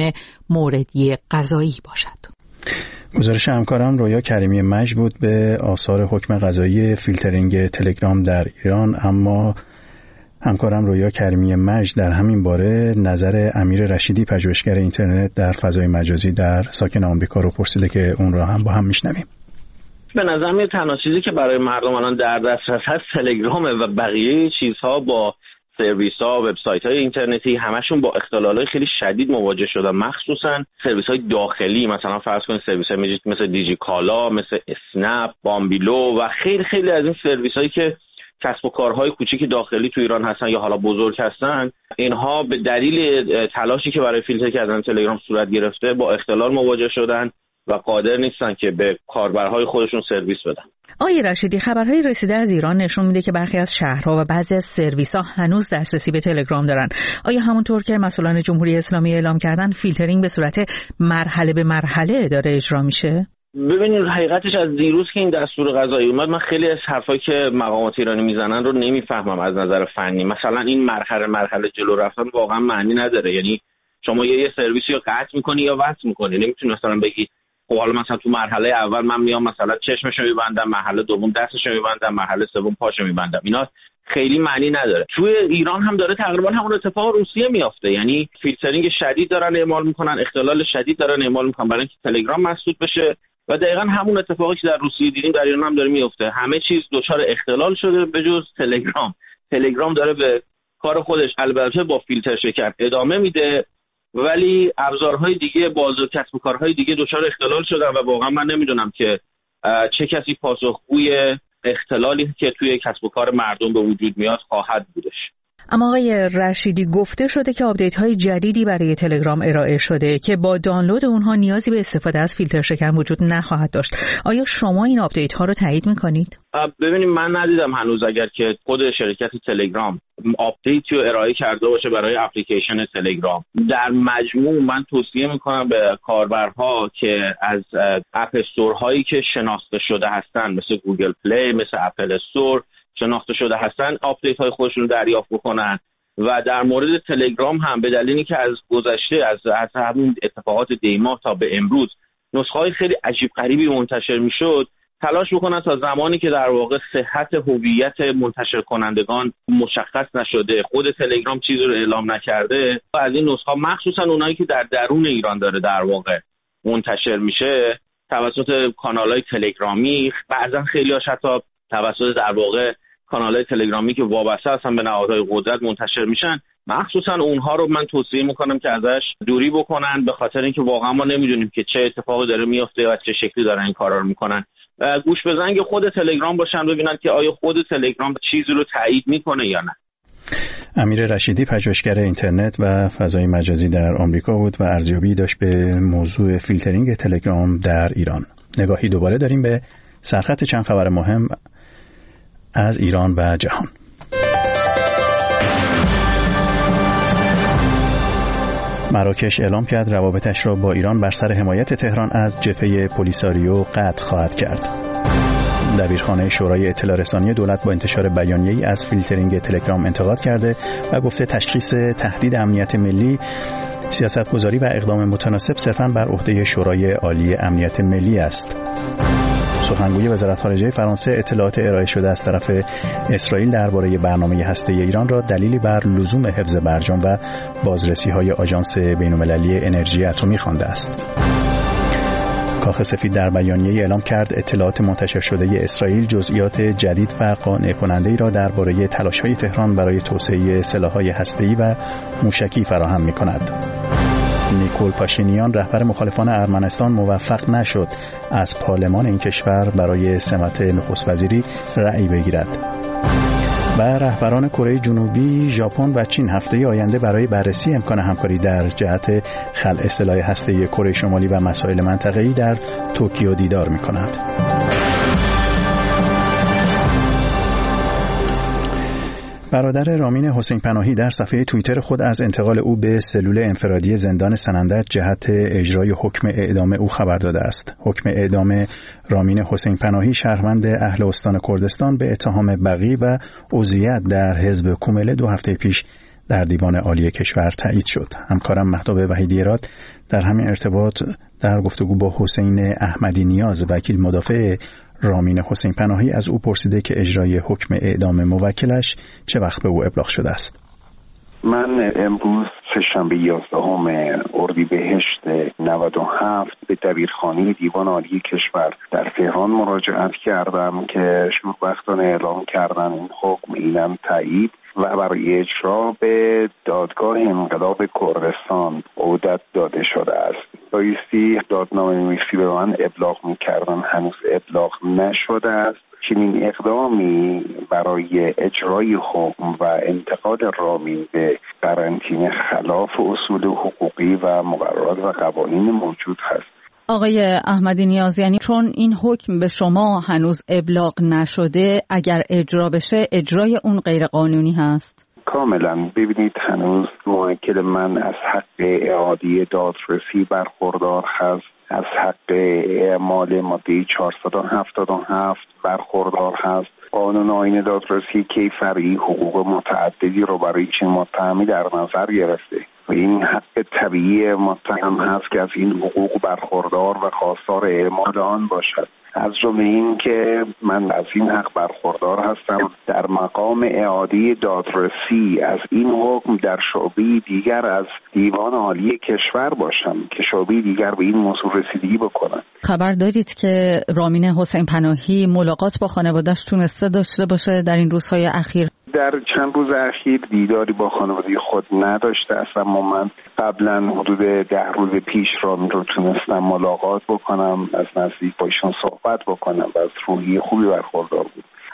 موردی قضایی باشد. گزارش همکارم رویا کریمی مجد بود به آثار حکم قضایی فیلترینگ تلگرام در ایران. اما همکارم رویا کریمی مجد در همین باره نظر امیر رشیدی پژوهشگر اینترنت در فضای مجازی در ساکن آمریکا رو پرسیده که اون رو هم با هم میشنویم. به نظر میاد تنها چیزی که برای مردم الان در دسترس هست تلگرامه و بقیه چیزها با سرویس‌ها، وبسایت‌های اینترنتی همشون با اختلالات خیلی شدید مواجه شدن، مخصوصا سرویس‌های داخلی، مثلا فرض کنید سرویس‌های مثل دیجی کالا، مثل اسنپ، بامبیلو و خیلی خیلی از این سرویس‌هایی که کسب و کارهای کوچیک داخلی تو ایران هستن یا حالا بزرگ هستن، اینها به دلیل تلاشی که برای فیلتر کردن تلگرام صورت گرفته با اختلال مواجه شدن و قادر نیستن که به کاربرهای خودشون سرویس بدن. آقای رشیدی، خبرهای رسیده از ایران نشون میده که برخی از شهرها و بعضی از سرویس‌ها هنوز دسترسی به تلگرام دارن. آیا همونطور که مسئولان جمهوری اسلامی اعلام کردن فیلترینگ به صورت مرحله به مرحله داره اجرا میشه؟ ببینید حقیقتش از دیروز که این دستور قضایی اومد من خیلی از حرفایی که مقامات ایرانی میزنن رو نمیفهمم از نظر فنی. مثلا این مرحله مرحله جلو رفتن واقعا معنی نداره. یعنی شما یه, یه سرویسی رو قطع میکنی یا وصل میکنی، نمیتونی مثلا بگی خب حالا مثلا تو مرحله اول من میام مثلا چشمشو میبندم، مرحله دوم دستشو میبندم، مرحله سوم پاشو میبندم. اینا خیلی معنی نداره. توی ایران هم داره تقریبا همون اتفاق روسیه میافته، یعنی فیلترینگ شدید دارن اعمال میکنن، اختلال شدید دارن اعمال میکنن برای اینکه تلگرام مسدود بشه و دقیقاً همون اتفاقی که در روسیه دیدیم در ایران هم داره میفته. همه چیز دچار اختلال شده به جز تلگرام. تلگرام داره به کار خودش البته با فیلتر شکن ادامه میده، ولی ابزارهای دیگه، بازار کسب و کارهای دیگه دچار اختلال شدن و واقعا من نمیدونم که چه کسی پاسخگوی اختلالی که توی کسب و کار مردم به وجود میاد خواهد بودش. اما آقای رشیدی گفته شده که آپدیت های جدیدی برای تلگرام ارائه شده که با دانلود اونها نیازی به استفاده از فیلتر شکن وجود نخواهد داشت. آیا شما این آپدیت ها رو تایید میکنید؟ ببینید من ندیدم هنوز اگر که خود شرکت تلگرام آپدیتی رو ارائه کرده باشه برای اپلیکیشن تلگرام. در مجموع من توصیه میکنم به کاربرها که از اپ استور هایی که شناخته شده هستن مثل گوگل پلی، مثل اپل استور شناخته شده هستن آپدیت های خودشون رو دریافت بکنن و در مورد تلگرام هم به دلیلی که از گذشته از از همین اتفاقات دیماه تا به امروز نسخه های خیلی عجیب غریبی منتشر میشد تلاش بکنن تا زمانی که در واقع صحت هویت منتشر کنندگان مشخص نشده، خود تلگرام چیزی رو اعلام نکرده از این نسخه مخصوصا اونایی که در درون ایران داره در واقع منتشر میشه توسط کانال‌های تلگرامی، بعضا خیلی‌هاش حتی توسط در واقع کانال‌های تلگرامی که وابسته هستن به نهادهای قدرت منتشر میشن، مخصوصا اونها رو من توصیه میکنم که ازش دوری بکنن، به خاطر اینکه واقعا ما نمیدونیم که چه اتفاقی داره میفته و چه شکلی دارن این کارا رو میکنن. گوش به زنگ خود تلگرام باشن ببینن که آیا خود تلگرام چیزی رو تایید میکنه یا نه. امیر رشیدی پژوهشگر اینترنت و فضای مجازی در آمریکا بود و ارزیابی داشت به موضوع فیلترینگ تلگرام در ایران. نگاهی دوباره داریم به سرخط چند خبر مهم از ایران و جهان. مراکش اعلام کرد روابطش را با ایران بر سر حمایت تهران از جبهه پولیساریو قطع خواهد کرد. دبیرخانه شورای اطلاع رسانی دولت با انتشار بیانیه‌ای از فیلترینگ تلگرام انتقاد کرده و گفته تشخیص تهدید امنیت ملی، سیاستگذاری و اقدام متناسب صرفاً بر عهده شورای عالی امنیت ملی است. سخنگوی وزارت خارجه فرانسه اطلاعات ارائه شده از طرف اسرائیل درباره برنامه هسته‌ای ایران را دلیلی بر لزوم حفظ برجام و بازرسی‌های آژانس بین‌المللی انرژی اتمی خوانده است. کاخ سفید در بیانیه‌ای اعلام کرد اطلاعات منتشر شده اسرائیل جزئیات جدید و قانع کننده‌ای را درباره تلاش‌های تهران برای توسعه سلاح‌های هسته‌ای و موشکی فراهم می‌کند. نیکول پاشینیان رهبر مخالفان ارمنستان موفق نشد از پارلمان این کشور برای سمت نخست وزیری رأی بگیرد. و رهبران کره جنوبی، ژاپن و چین هفته آینده برای بررسی امکان همکاری در جهت خلع سلاح هسته‌ای کره شمالی و مسائل منطقه‌ای در توکیو دیدار می‌کنند. برادر رامین حسین پناهی در صفحه توییتر خود از انتقال او به سلول انفرادی زندان سنندج جهت اجرای حکم اعدام او خبر داده است. حکم اعدام رامین حسین پناهی شهروند اهل استان کردستان به اتهام بغی و عضویت در حزب کومله دو هفته پیش در دیوان عالی کشور تایید شد. همکارم مهتاب وحیدی راد در همین ارتباط در گفتگو با حسین احمدی نیاز وکیل مدافع رامین حسین پناهی از او پرسیده که اجرای حکم اعدام موکلش چه وقت به او ابلاغ شده است. من امروز سه‌شنبه یازدهم اردیبهشت نود و هفت به دبیرخانه دیوان عالی کشور در تهران مراجعت کردم که شوربختانه اعلام کردن این حکم اینم تایید و برای اجرا به دادگاه انقلاب کردستان عودت داده شده است. بایستی دادنامه‌نویسی به من ابلاغ می‌کردن، هنوز ابلاغ نشده است. چنین اقدامی برای اجرای حکم و انتقال رامین به قرنطینه خلاف اصول حقوقی و مقررات و قوانین موجود هست. آقای احمدی نیاز، یعنی چون این حکم به شما هنوز ابلاغ نشده، اگر اجرا بشه اجرای اون غیر قانونی هست؟ کاملا. ببینید هنوز موکل من از حق اعاده دادرسی برخوردار هست، از حق اعمال ماده چهارصد و هفتاد و هفت برخوردار هست. قانون آیین دادرسی کیفری حقوق متعددی رو برای چنین متهمی در نظر گرفته و این حق طبیعی متهم هست که از این حقوق برخوردار و خواستار اعمال آن باشد. از جمله این که من از این حق برخوردار هستم در مقام اعاده دادرسی از این حکم در شعبه دیگر از دیوان عالی کشور باشم که شعبه دیگر به این موضوع رسیدگی بکنن. خبر دارید که رامین حسین پناهی ملاقات با خانواده‌اش تونسته داشته باشه در این روزهای اخیر؟ در چند روز اخیر دیداری با خانواده خود نداشته است، اما من قبلا حدود ده روز پیش رامین رو تونستم ملاقات بکنم، از نزدیک با ایشون صحبت بکنم و از روحیه خوبی برخوردار بود.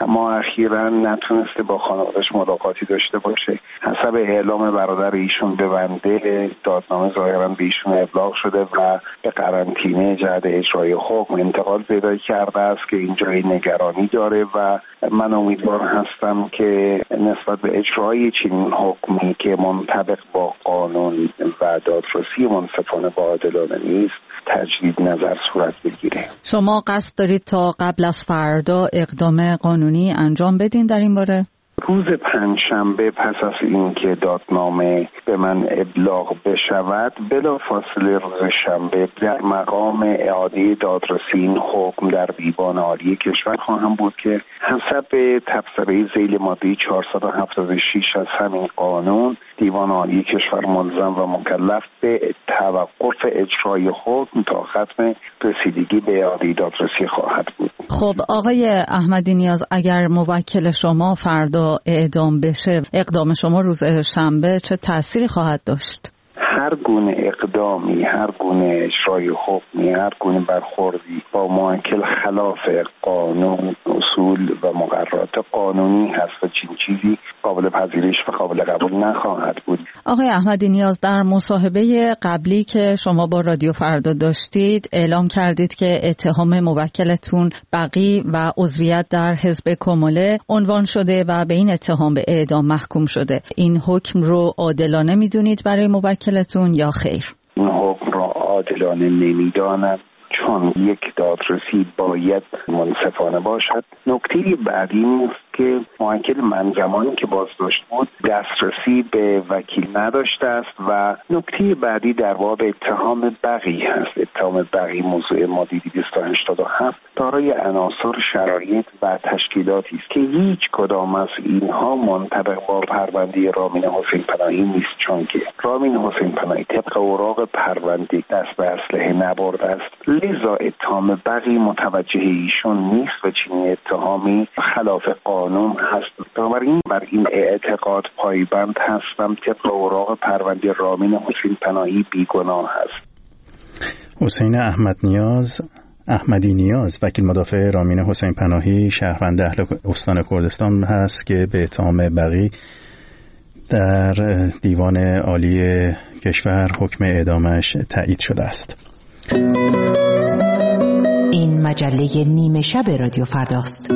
اما اخیراً نتونسته با خانواده‌اش ملاقاتی داشته باشه. حسب اعلام برادر ایشون به بنده دادنامه ظاهراً به ایشون ابلاغ شده و به قرنطینه جهت اجرای حکم انتقال پیدا کرده است که اینجا نگرانی داره و من امیدوار هستم که نسبت به اجرای چنین حکمی که منطبق با قانون و دادرسی منصفانه و عادلانه نیست تجدید نظر صورت بگیره. شما قصد دارید تا قبل از فردا اقدام قانونی انجام بدین در این باره؟ روز پنجشنبه پس از اینکه دادنامه به من ابلاغ بشود بلافاصله روز شنبه در مقام اعاده دادرسی این حکم در دیوان عالی کشور خواهم بود که حسب تبصره ذیل ماده چهارصد و هفتاد و شش از همین قانون دیوان عالی کشور ملزم و مکلف به توقف اجرای حکم تا ختم رسیدگی به اعاده دادرسی خواهد بود. خب آقای احمدی نیاز، اگر موکل شما فردا اعدام بشه اقدام شما روز شنبه چه تأثیری خواهد داشت؟ هر گونه اقدامی، هر گونه اجرای حکمی، هر گونه برخوردی با موکل خلاف قانون، اصول و مقررات قانونی هست و چنین چیزی قابل پذیرش و قابل قبول نخواهد بود. آقای احمدی نیاز، در مصاحبه قبلی که شما با رادیو فردا داشتید اعلام کردید که اتهام موکلتون بقی و عضویت در حزب کماله عنوان شده و به این اتهام به اعدام محکوم شده. این حکم رو عادلانه میدونید برای موکلتون یا خیر؟ این حکم را عادلانه نمیدانم، چون یک دادرسی باید منصفانه باشد. نکته بعدی این است که موکل من زمانی که بازداشت بود دسترسی به وکیل نداشته است و نکته بعدی در باب اتهام بقی هست. اتهام بقی موضوع ماده دویست و هشتاد و هفت دارای عناصر، شرایط و تشکیلاتی است که هیچ کدام از اینها منطبق با پرونده رامین حسین پناهی نیست، چون که رامین حسین پناهی طبق اوراق پرونده دست به اسلحه نبرده است. لذا اتهام بقی متوجه ایشون نیست و چنین اتهامی خلاف قانون هست. بنابراین بر این اعتقاد پایبند هستم طبق اوراق پرونده رامین حسین پناهی بیگناه است. حسین احمد نیاز احمدی نیاز وکیل مدافع رامین حسین پناهی شهروند اهل استان کردستان هست که به اتهام بقی در دیوان عالی کشور حکم اعدامش تایید شده است. این مجله نیمه شب رادیو فرداست.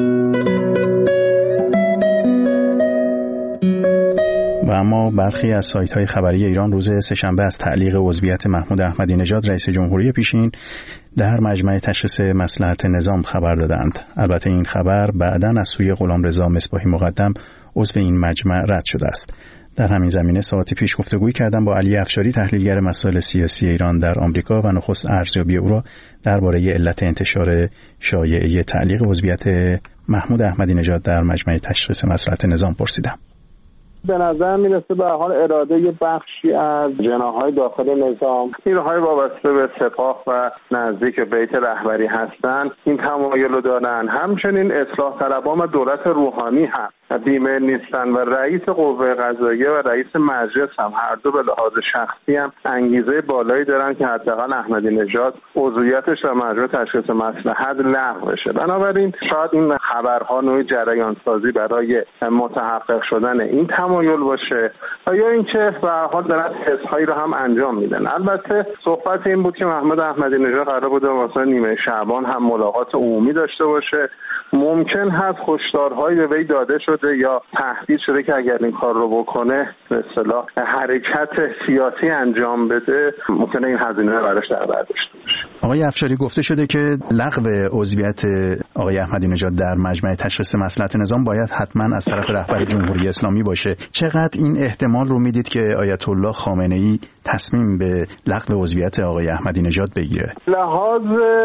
و اما برخی از سایت‌های خبری ایران روز سه‌شنبه از تعلیق عضویت محمود احمدی نژاد رئیس جمهوری پیشین در مجمع تشخیص مصلحت نظام خبر دادند. البته این خبر بعداً از سوی غلامرضا مصباحی مقدم عضو این مجمع رد شده است. در همین زمینه ساعتی پیش گفتگویی کردم با علی افشاری تحلیلگر مسائل سیاسی ایران در آمریکا و نخست ارزیابی او را درباره علت انتشار شایعه تعلیق عضویت محمود احمدی نژاد در مجمع تشخیص مصلحت نظام پرسیدم. به نظر میرسه به حال اراده بخشی از جناح‌های داخل نظام، نیروهای وابسته به سپاه و نزدیک بیت رهبری هستند، این تمایل رو دارن. همچنین اصلاح طلبان و دولت روحانی هم بیمه نیستن و رئیس قوه قضاییه و رئیس مجلس هم هر دو به لحاظ شخصی هم انگیزه بالایی دارن که حداقل احمدی نژاد عضویتش در مجمع تشخیص مصلحت لغو بشه. بنابراین شاید این خبرها نوعی جریان سازی برای متحقق شدن این تمایل باشه و یا اینکه به هر حال دارن حسابی رو هم انجام میدن. البته صحبت این بود که محمود احمدی نژاد قرار بوده واسه نیمه شعبان هم ملاقات عمومی داشته باشه. ممکن هست هشدارهایی به وی داده شده یا تهدید شده که اگر این کار رو بکنه به اصطلاح حرکت سیاسی انجام بده، ممکنه این هزینه رو براش در بر داشته باشه. آقای افشاری، گفته شده که لغو عضویت آقای احمدی نژاد در مجمع تشخیص مصلحت نظام باید حتما از طرف رهبر جمهوری اسلامی باشه. چقدر این احتمال رو میدید که آیت الله خامنه‌ای تصمیم به لغو عضویت آقای احمدی نژاد بگیره؟ لحاظ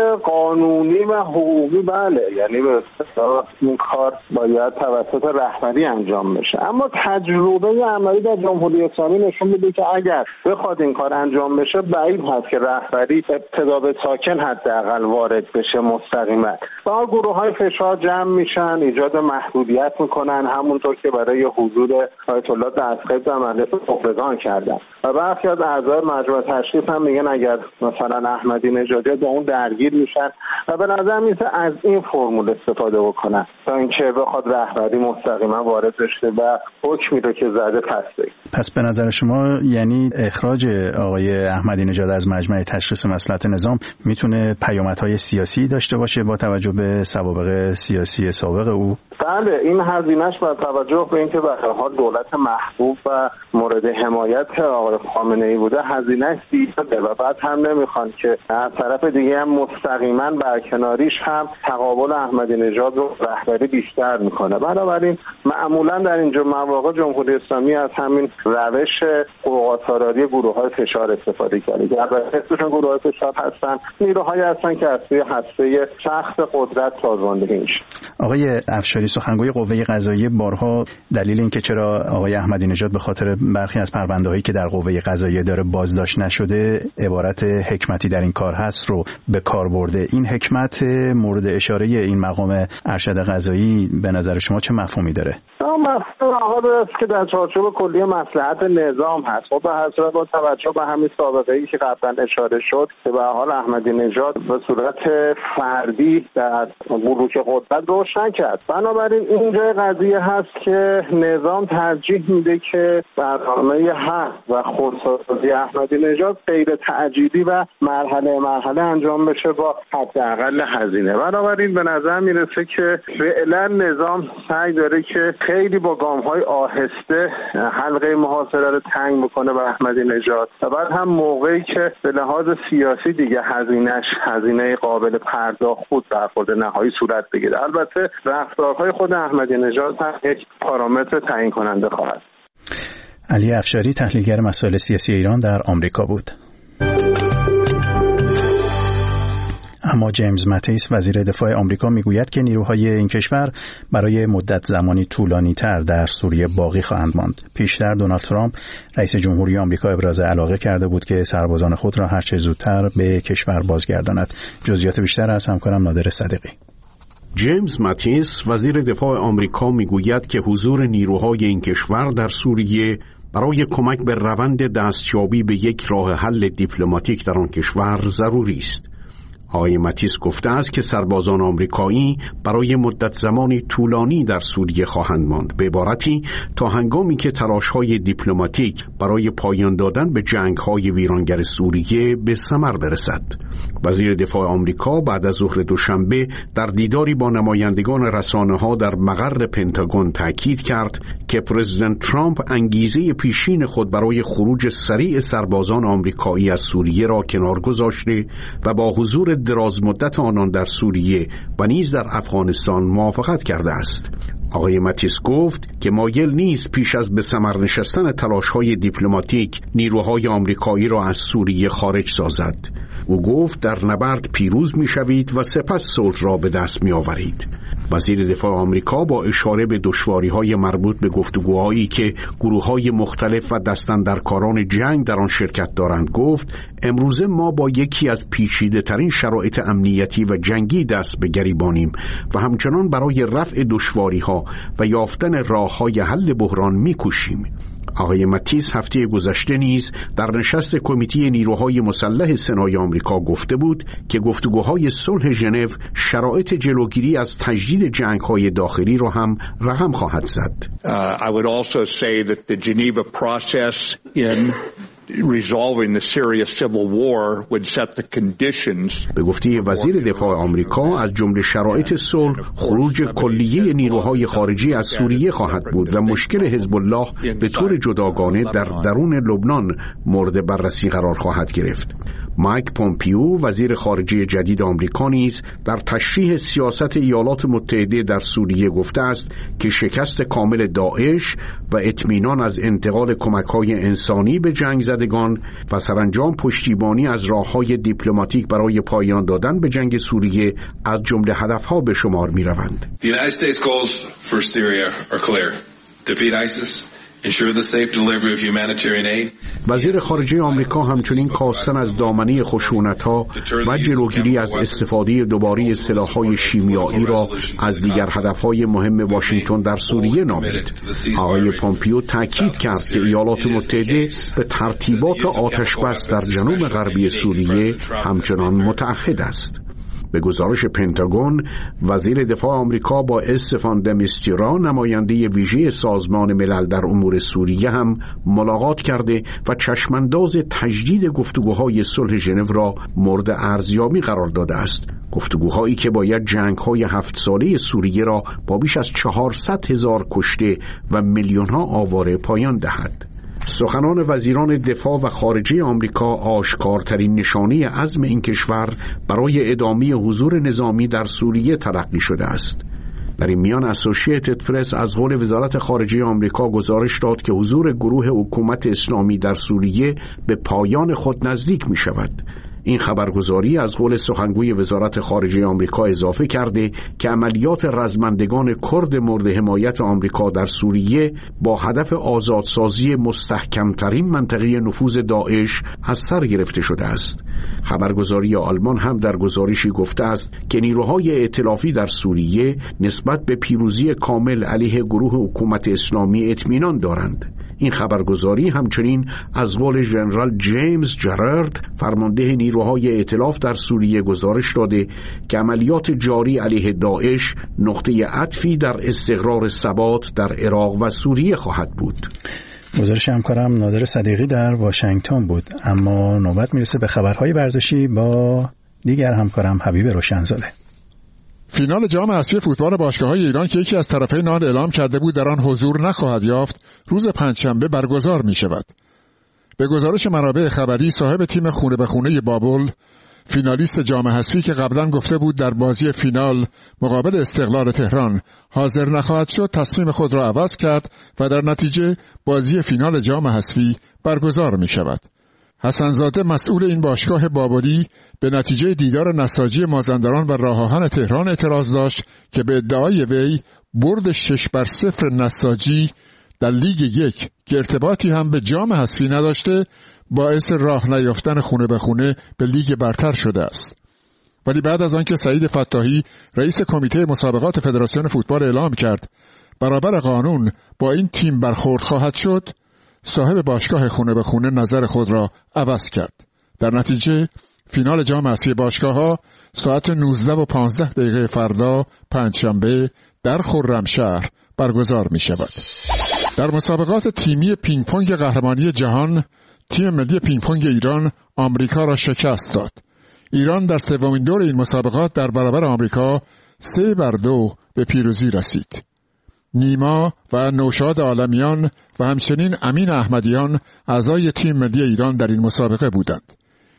قانونی و حقوقی بله، یعنی به اصطلاح این کار باید توسط رهبری انجام بشه، اما تجربه عملی در جمهوری اسلامی نشون میده که اگر بخواد این کار انجام بشه بعید هست که رهبری ابتدا به ساکن حداقل وارد بشه مستقیما. با گروه‌های فشار جمع میشن، ایجاد محدودیت میکنن، همونطور که برای حضور آیت الله دستگاه در مجلس خبرگان کردن و برخی از اعضای مجمع تشخیص هم میگن اگر مثلا احمدی نژادی با اون درگیر میشن و به نظر میاد از این فرمول استفاده بکنن تا اینکه بخواد رهبری مستقیما وارد بشه و حکمی رو که زده پس بگیره. پس به نظر شما یعنی اخراج آقای احمدی نژاد از مجمع تشخیص مصلحت نظام میتونه پیامدهای سیاسی داشته باشه با توجه به سوابق سیاسی سابق او؟ بله، این هزینه‌اش با توجه به اینکه به هر حال دولت محبوب و مورد حمایت آقای خامنه‌ای بوده هزینه‌اش زیاده و بعد هم نمیخوان که از طرف دیگه هم مستقیما برکناریش هم تقابل احمدی نژاد رو رهبری بیشتر میکنه. بنابراین معمولا در اینجا مواقع جمهوری اسلامی از همین روش قوقاسالاری گروه‌های فشار استفاده کرده. در اسمشون گروه‌های فشار هستن، نیروهایی هستن که از توی هسته سخت قدرت سازماندهی میشن. آقای افشاری، سخنگوی قوه قضاییه بارها دلیل اینکه چرا آقای احمدی نژاد به خاطر برخی از پرونده‌هایی که در قوه قضاییه داره بازداشت نشده عبارت حکمتی در این کار هست رو به کار برده. این حکمت مورد اشاره این مقام ارشد قضایی به نظر شما چه مفهومی داره؟ مفهوم آقا است که در چارچوب کلی مصلحت نظام هست. خب به هر صورت با توجه به همین سابقه‌ای که قبلا اشاره شد که به حال احمدی نژاد به صورت فردی در بلوک قدرت روشن کرد. بنابراین اینجا قضیه هست که نظام ترجیح میده که برنامه حق و خودسازی احمدی نژاد غیر تعجیلی و مرحله مرحله انجام بشه با حداقل هزینه. بنابراین به نظر میرسه که فعلا نظام سعی داره که خیلی با گام‌های آهسته حلقه محاصره رو تنگ بکنه به احمدی نژاد و بعد هم موقعی که به لحاظ سیاسی دیگه هزینه‌اش هزینه قابل پرداخت بود برخورد نهایی صورت بگیره. البته رفتارهای خود احمدی نژاد هم یک پارامتر تعیین کننده خواهد. علی افشاری، تحلیلگر مسائل سیاسی ایران، در آمریکا بود. اما جیمز ماتیس، وزیر دفاع آمریکا، میگوید که نیروهای این کشور برای مدت زمانی طولانی تر در سوریه باقی خواهند ماند. پیشتر دونالد ترامپ رئیس جمهوری آمریکا ابراز علاقه کرده بود که سربازان خود را هر چه زودتر به کشور بازگرداند. جزئیات بیشتر از همکارم نادر صدیقی. جیمز ماتیس، وزیر دفاع آمریکا، میگوید که حضور نیروهای این کشور در سوریه برای کمک به روند دستیابی به یک راه حل دیپلماتیک در آن کشور ضروری است. آقای ماتیس گفته است که سربازان آمریکایی برای مدت زمانی طولانی در سوریه خواهند ماند، به عبارتی تا هنگامی که تلاش‌های دیپلماتیک برای پایان دادن به جنگ‌های ویرانگر سوریه به ثمر برسد. وزیر دفاع آمریکا بعد از ظهر دوشنبه در دیداری با نمایندگان رسانه‌ها در مقر پنتاگون تاکید کرد که پرزیدنت ترامپ انگیزه پیشین خود برای خروج سریع سربازان آمریکایی از سوریه را کنار گذاشته و با حضور دراز مدت آنان در سوریه و نیز در افغانستان موافقت کرده است. آقای ماتیس گفت که مایل نیست پیش از به ثمر نشستن تلاش‌های دیپلماتیک نیروهای آمریکایی را از سوریه خارج سازد. او گفت در نبرد پیروز می‌شوید و سپس صلح را به دست می‌آورید. وزیر دفاع آمریکا با اشاره به دشواری‌های مربوط به گفتگوهایی که گروه‌های مختلف و دستاندرکاران جنگ در آن شرکت دارند گفت امروزه ما با یکی از پیچیده‌ترین شرایط امنیتی و جنگی دست به گریبانیم و همچنان برای رفع دشواری‌ها و یافتن راه‌های حل بحران می‌کوشیم. آقای ماتیس هفته گذشته نیز در نشست کمیته نیروهای مسلح سنای آمریکا گفته بود که گفتگوهای صلح ژنو شرایط جلوگیری از تجدید جنگ‌های داخلی را هم رقم خواهد زد. Uh, I would also say that the Geneva process in resolving the Syria civil war would set the conditions. به گفته وزیر دفاع آمریکا از جمله شرایط صلح خروج کلیه نیروهای خارجی از سوریه خواهد بود و مشکل حزب الله به طور جداگانه در درون لبنان مورد بررسی قرار خواهد گرفت. مایک پومپیو، وزیر خارجه جدید آمریکا، نیز در تشریح سیاست ایالات متحده در سوریه گفته است که شکست کامل داعش و اطمینان از انتقال کمک‌های انسانی به جنگ زدگان و سرانجام پشتیبانی از راه‌های دیپلماتیک برای پایان دادن به جنگ سوریه از جمله هدف‌ها به شمار می‌روند. The United States goals for Syria are clear. Defeat ISIS وزیر خارجه آمریکا همچنین کاستن از دامنه خشونت‌ها و جلوگیری از استفاده دوباره سلاح‌های شیمیایی را از دیگر هدف‌های مهم واشنگتن در سوریه نامید. آقای پومپیو تاکید کرد که ایالات متحده به ترتیبات آتش‌بس در جنوب غربی سوریه همچنان متعهد است. به گزارش پنتاگون، وزیر دفاع آمریکا با استفان د میستیرا، نماینده ویژه سازمان ملل در امور سوریه، هم ملاقات کرده و چشمانداز تجدید گفتگوهای صلح ژنو را مورد ارزیابی قرار داده است. گفتگوهایی که باید جنگ‌های هفت ساله سوریه را با بیش از چهارصد هزار کشته و میلیون‌ها آواره پایان دهد. سخنان وزیران دفاع و خارجه آمریکا آشکارترین نشانه عزم این کشور برای ادامه حضور نظامی در سوریه تلقی شده است. در این میان اسوسییتد پرس از قول وزارت خارجه آمریکا گزارش داد که حضور گروه حکومت اسلامی در سوریه به پایان خود نزدیک می شود. این خبرگزاری از قول سخنگوی وزارت خارجه آمریکا اضافه کرده که عملیات رزمندگان کرد مورد حمایت آمریکا در سوریه با هدف آزادسازی مستحکمترین منطقه نفوذ داعش از سر گرفته شده است. خبرگزاری آلمان هم در گزارشی گفته است که نیروهای ائتلافی در سوریه نسبت به پیروزی کامل علیه گروه حکومت اسلامی اطمینان دارند. این خبرگزاری همچنین از قول ژنرال جیمز جرارد، فرمانده نیروهای ائتلاف در سوریه، گزارش داده که عملیات جاری علیه داعش نقطه عطفی در استقرار ثبات در عراق و سوریه خواهد بود. گزارش همکارم نادر صدیقی در واشنگتن بود. اما نوبت میرسه به خبرهای ورزشی با دیگر همکارم حبیب روشنزاده. فینال جام حذفی فوتبال باشگاه‌های ایران که یکی از طرفین آن اعلام کرده بود در آن حضور نخواهد یافت، روز پنجشنبه برگزار می شود. به گزارش منابع خبری، صاحب تیم خونه به خونه بابل، فینالیست جام حذفی که قبلا گفته بود در بازی فینال مقابل استقلال تهران حاضر نخواهد شد، تصمیم خود را عوض کرد و در نتیجه بازی فینال جام حذفی برگزار می شود. حسنزاده، مسئول این باشگاه بابلی، به نتیجه دیدار نساجی مازندران و راه آهن تهران اعتراض داشت که به ادعای وی برد شش بر صفر نساجی در لیگ یک که ارتباطی هم به جام حذفی نداشته باعث راه نیافتن خونه به خونه به لیگ برتر شده است. ولی بعد از آنکه سعید فتاحی، رئیس کمیته مسابقات فدراسیون فوتبال، اعلام کرد برابر قانون با این تیم برخورد خواهد شد، صاحب باشگاه خونه به خونه نظر خود را عوض کرد. در نتیجه فینال جام حذفی باشگاه‌ها ساعت نوزده و پانزده دقیقه فردا پنجشنبه در خرمشهر برگزار می شود. در مسابقات تیمی پینگ پونگ قهرمانی جهان، تیم ملی پینگ پونگ ایران آمریکا را شکست داد. ایران در سومین دور این مسابقات در برابر آمریکا سه بر دو به پیروزی رسید. نیما و نوشاد عالمیان و همچنین امین احمدیان اعضای تیم ملی ایران در این مسابقه بودند.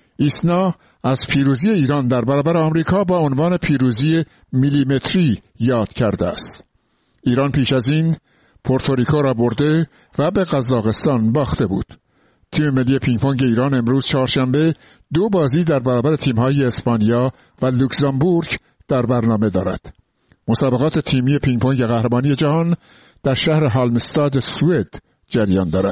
ایسنا از پیروزی ایران در برابر آمریکا با عنوان پیروزی میلیمتری یاد کرده است. ایران پیش از این پورتوریکو را برده و به قزاقستان باخته بود. تیم ملی پینگ پونگ ایران امروز چهارشنبه دو بازی در برابر تیم‌های اسپانیا و لوکزامبورگ در برنامه دارد. مسابقات تیمی پینگ پونگ قهرمانی جهان در شهر هالمستاد سوئد جریان دارد.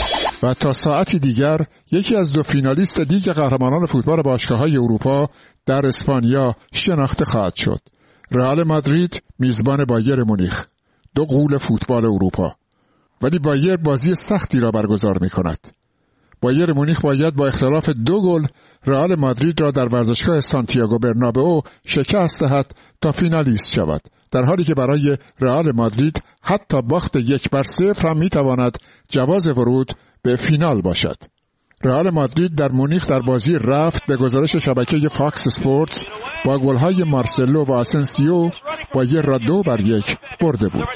و تا ساعتی دیگر یکی از دو فینالیست لیگ قهرمانان فوتبال باشگاه‌های اروپا در اسپانیا شناخته خواهد شد. رئال مادرید میزبان بایر مونیخ، دو غول فوتبال اروپا. ولی بایر بازی سختی را برگزار می‌کند. بایر مونیخ باید با اختلاف دو گل رئال مادرید را در ورزشگاه سانتیاگو برنابئو شکست دهد تا فینالیست شود، در حالی که برای رئال مادرید حتی باخت یک بر صفر هم میتواند جواز ورود به فینال باشد. رئال مادرید در مونیخ در بازی رفت به گزارش شبکه فاکس اسپورتس با گل‌های مارسلو و آسنسیو بایر را دو بر یک برده بود.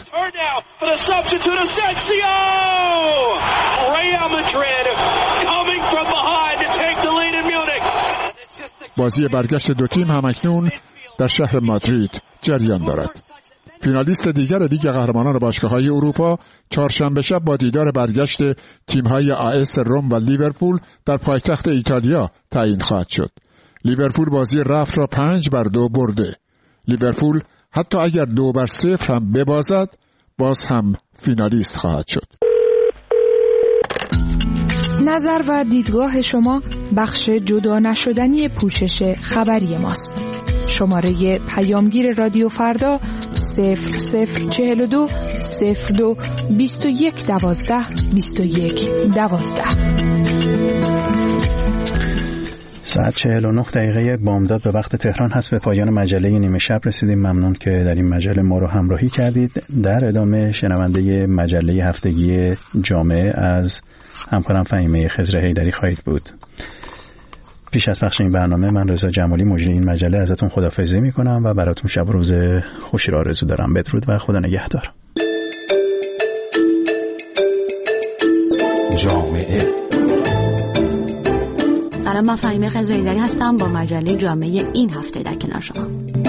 بازی برگشت دو تیم همکنون در شهر مادرید جریان دارد. فینالیست دیگر لیگ قهرمانان باشگاه‌های اروپا چهارشنبه شب با دیدار برگشت تیم‌های آس روم و لیورپول در پایتخت ایتالیا تعیین خواهد شد. لیورپول بازی رفت را پنج بر دو برده. لیورپول حتی اگر دو بر صفر هم ببازد باز هم فینالیست خواهد شد. نظر و دیدگاه شما بخش جدا نشدنی پوشش خبری ماست. شماره پیامگیر رادیو فردا صفر صفر چهل و دو صفر دو بیست و یک دوازده بیست و یک دوازده. ساعت چهل و نه دقیقه بامداد به وقت تهران هست. به پایان مجله نیمه شب رسیدیم. ممنون که در این مجله ما رو همراهی کردید. در ادامه شنونده مجله هفتگی جامعه از همکارم فهیمه خضر حیدری خواهید بود. پیش از پخش این برنامه من رضا جمالی مجری این مجله ازتون خداحافظی میکنم و براتون شب و روز خوشی را آرزو دارم. بدرود و خدا نگهدار. جامعه. سلام، من فهیمه خضر حیدری هستم با مجله جامعه این هفته در کنار شما.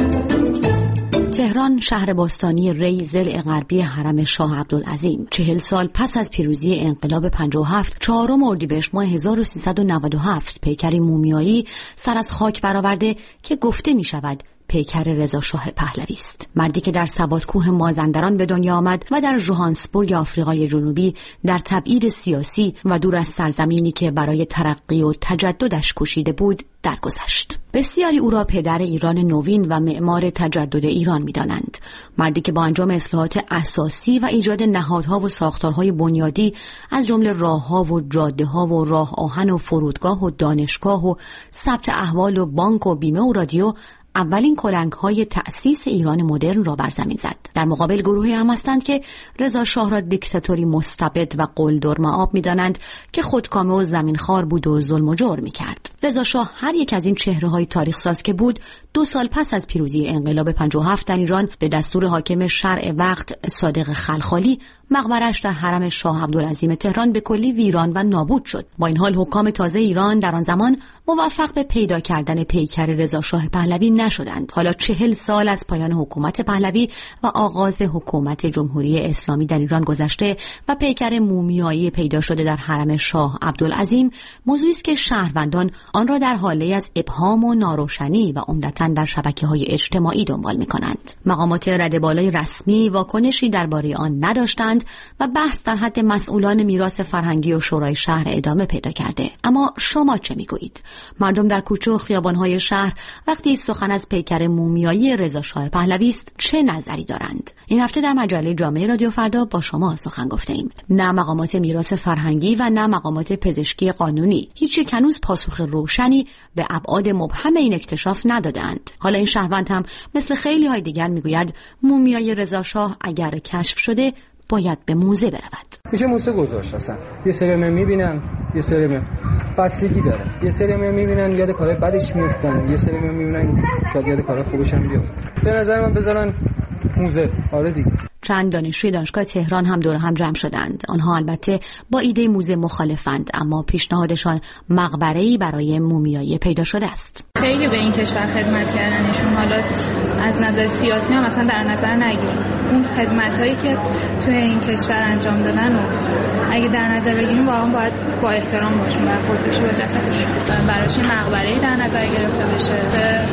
تهران، شهر باستانی ری ضلع غربی حرم شاه عبدالعظیم، چهل سال پس از پیروزی انقلاب پنجاه و هفت، چهارم اردیبهشت ماه هزار و سیصد و نود و هفت پیکری مومیایی سر از خاک برآورده که گفته می شود پیکر رضا شاه پهلوی است. مردی که در سباتکوه مازندران به دنیا آمد و در ژوهانسبورگ آفریقای جنوبی در تبعید سیاسی و دور از سرزمینی که برای ترقی و تجددش کوشیده بود درگذشت. بسیاری او را پدر ایران نوین و معمار تجدد ایران می‌دانند. مردی که با انجام اصلاحات اساسی و ایجاد نهادها و ساختارهای بنیادی از جمله راه‌ها و جاده‌ها و راه آهن و فرودگاه و دانشگاه و ثبت احوال و بانک و بیمه و رادیو اولین کلنگ‌های تأسیس ایران مدرن را بر زمین زد. در مقابل گروهی هم هستند که رضا شاه را دیکتاتوری مستبد و قلدر مآب می‌دانند که خودکامه و زمینخوار بود و ظلم و جور می‌کرد. رضا شاه هر یک از این چهره‌های تاریخ ساز که بود، دو سال پس از پیروزی انقلاب پنجاه و هفت در ایران به دستور حاکم شرع وقت صادق خلخالی مقبرش در حرم شاه عبدالعظیم تهران به کلی ویران و نابود شد. با این حال حکام تازه ایران در آن زمان موفق به پیدا کردن پیکر رضا شاه پهلوی نشدند. حالا چهل سال از پایان حکومت پهلوی و آغاز حکومت جمهوری اسلامی در ایران گذشته و پیکر مومیایی پیدا شده در حرم شاه عبدالعظیم، موضوعی است که شهروندان آن را در حاله از ابهام و ناروشنی و عمدتاً در شبکه‌های اجتماعی دنبال می‌کنند. مقامات رده بالای رسمی واکنشی درباره آن نداشتند و بحث در حد مسئولان میراث فرهنگی و شورای شهر ادامه پیدا کرده. اما شما چه میگویید؟ مردم در کوچه و خیابان‌های شهر وقتی سخن از پیکر مومیایی رضا شاه پهلوی است چه نظری دارند؟ این هفته در مجله جامعه رادیو فردا با شما سخن گفته‌ایم. نه مقامات میراث فرهنگی و نه مقامات پزشکی قانونی هیچ یک هنوز پاسخ روشنی به ابعاد مبهم این اکتشاف ندادند. حالا این شهروند هم مثل خیلی های دیگر میگوید مومیای رضا شاه اگر کشف شده باید به موزه برود. میشه موزه گذاشت اصلا. یه سری من میبینن، یه سری من بستگی داره. یه سری من میبینن یاد کارهای بدش میفتن، یه سری من میبینن شاید یاد کارهای خوبش هم بیفتن. به نظر من بذارن موزه. آره دیگه. چند دانشجوی دانشگاه تهران هم دور هم جمع شدند. آنها البته با ایده موزه مخالفند، اما پیشنهادشان مقبره‌ای برای مومیایی پیدا شده است. خیلی به این کشور خدمت کردنشون، حالا از نظر سیاسی هم اصلا در نظر نگیریم. اون خدمت‌هایی که توی این کشور انجام دادن و اگه در نظر بگیریم واقعا باید با احترام باشیم برخورد بشه با جسدشون. براش مقبره‌ای در نظر گرفته بشه.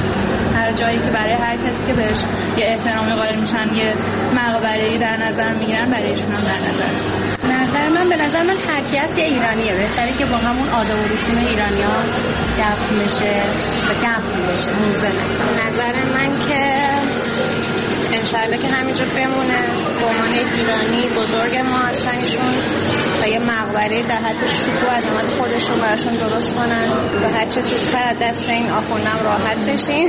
هر جایی که برای هر کسی که بهش یه احترامی قائل میشن یه مقبره‌ای در نظر میگیرن برایشون هم در نظر. نظر من به نظر من هر کی هست یه ایرانیه، بهتره که با همون آداب و رسوم ایرانی‌ها دفن بشه و دفن بشه موزه. نظر من که انشالله که همینجا بمونه، به عنوان ایرانی بزرگ ما هستن ایشون و یه مقبره در حد شکوه عظمت خودشون براشون درست کنن و هر چه زودتر از دست این آخوندم راحت بشین.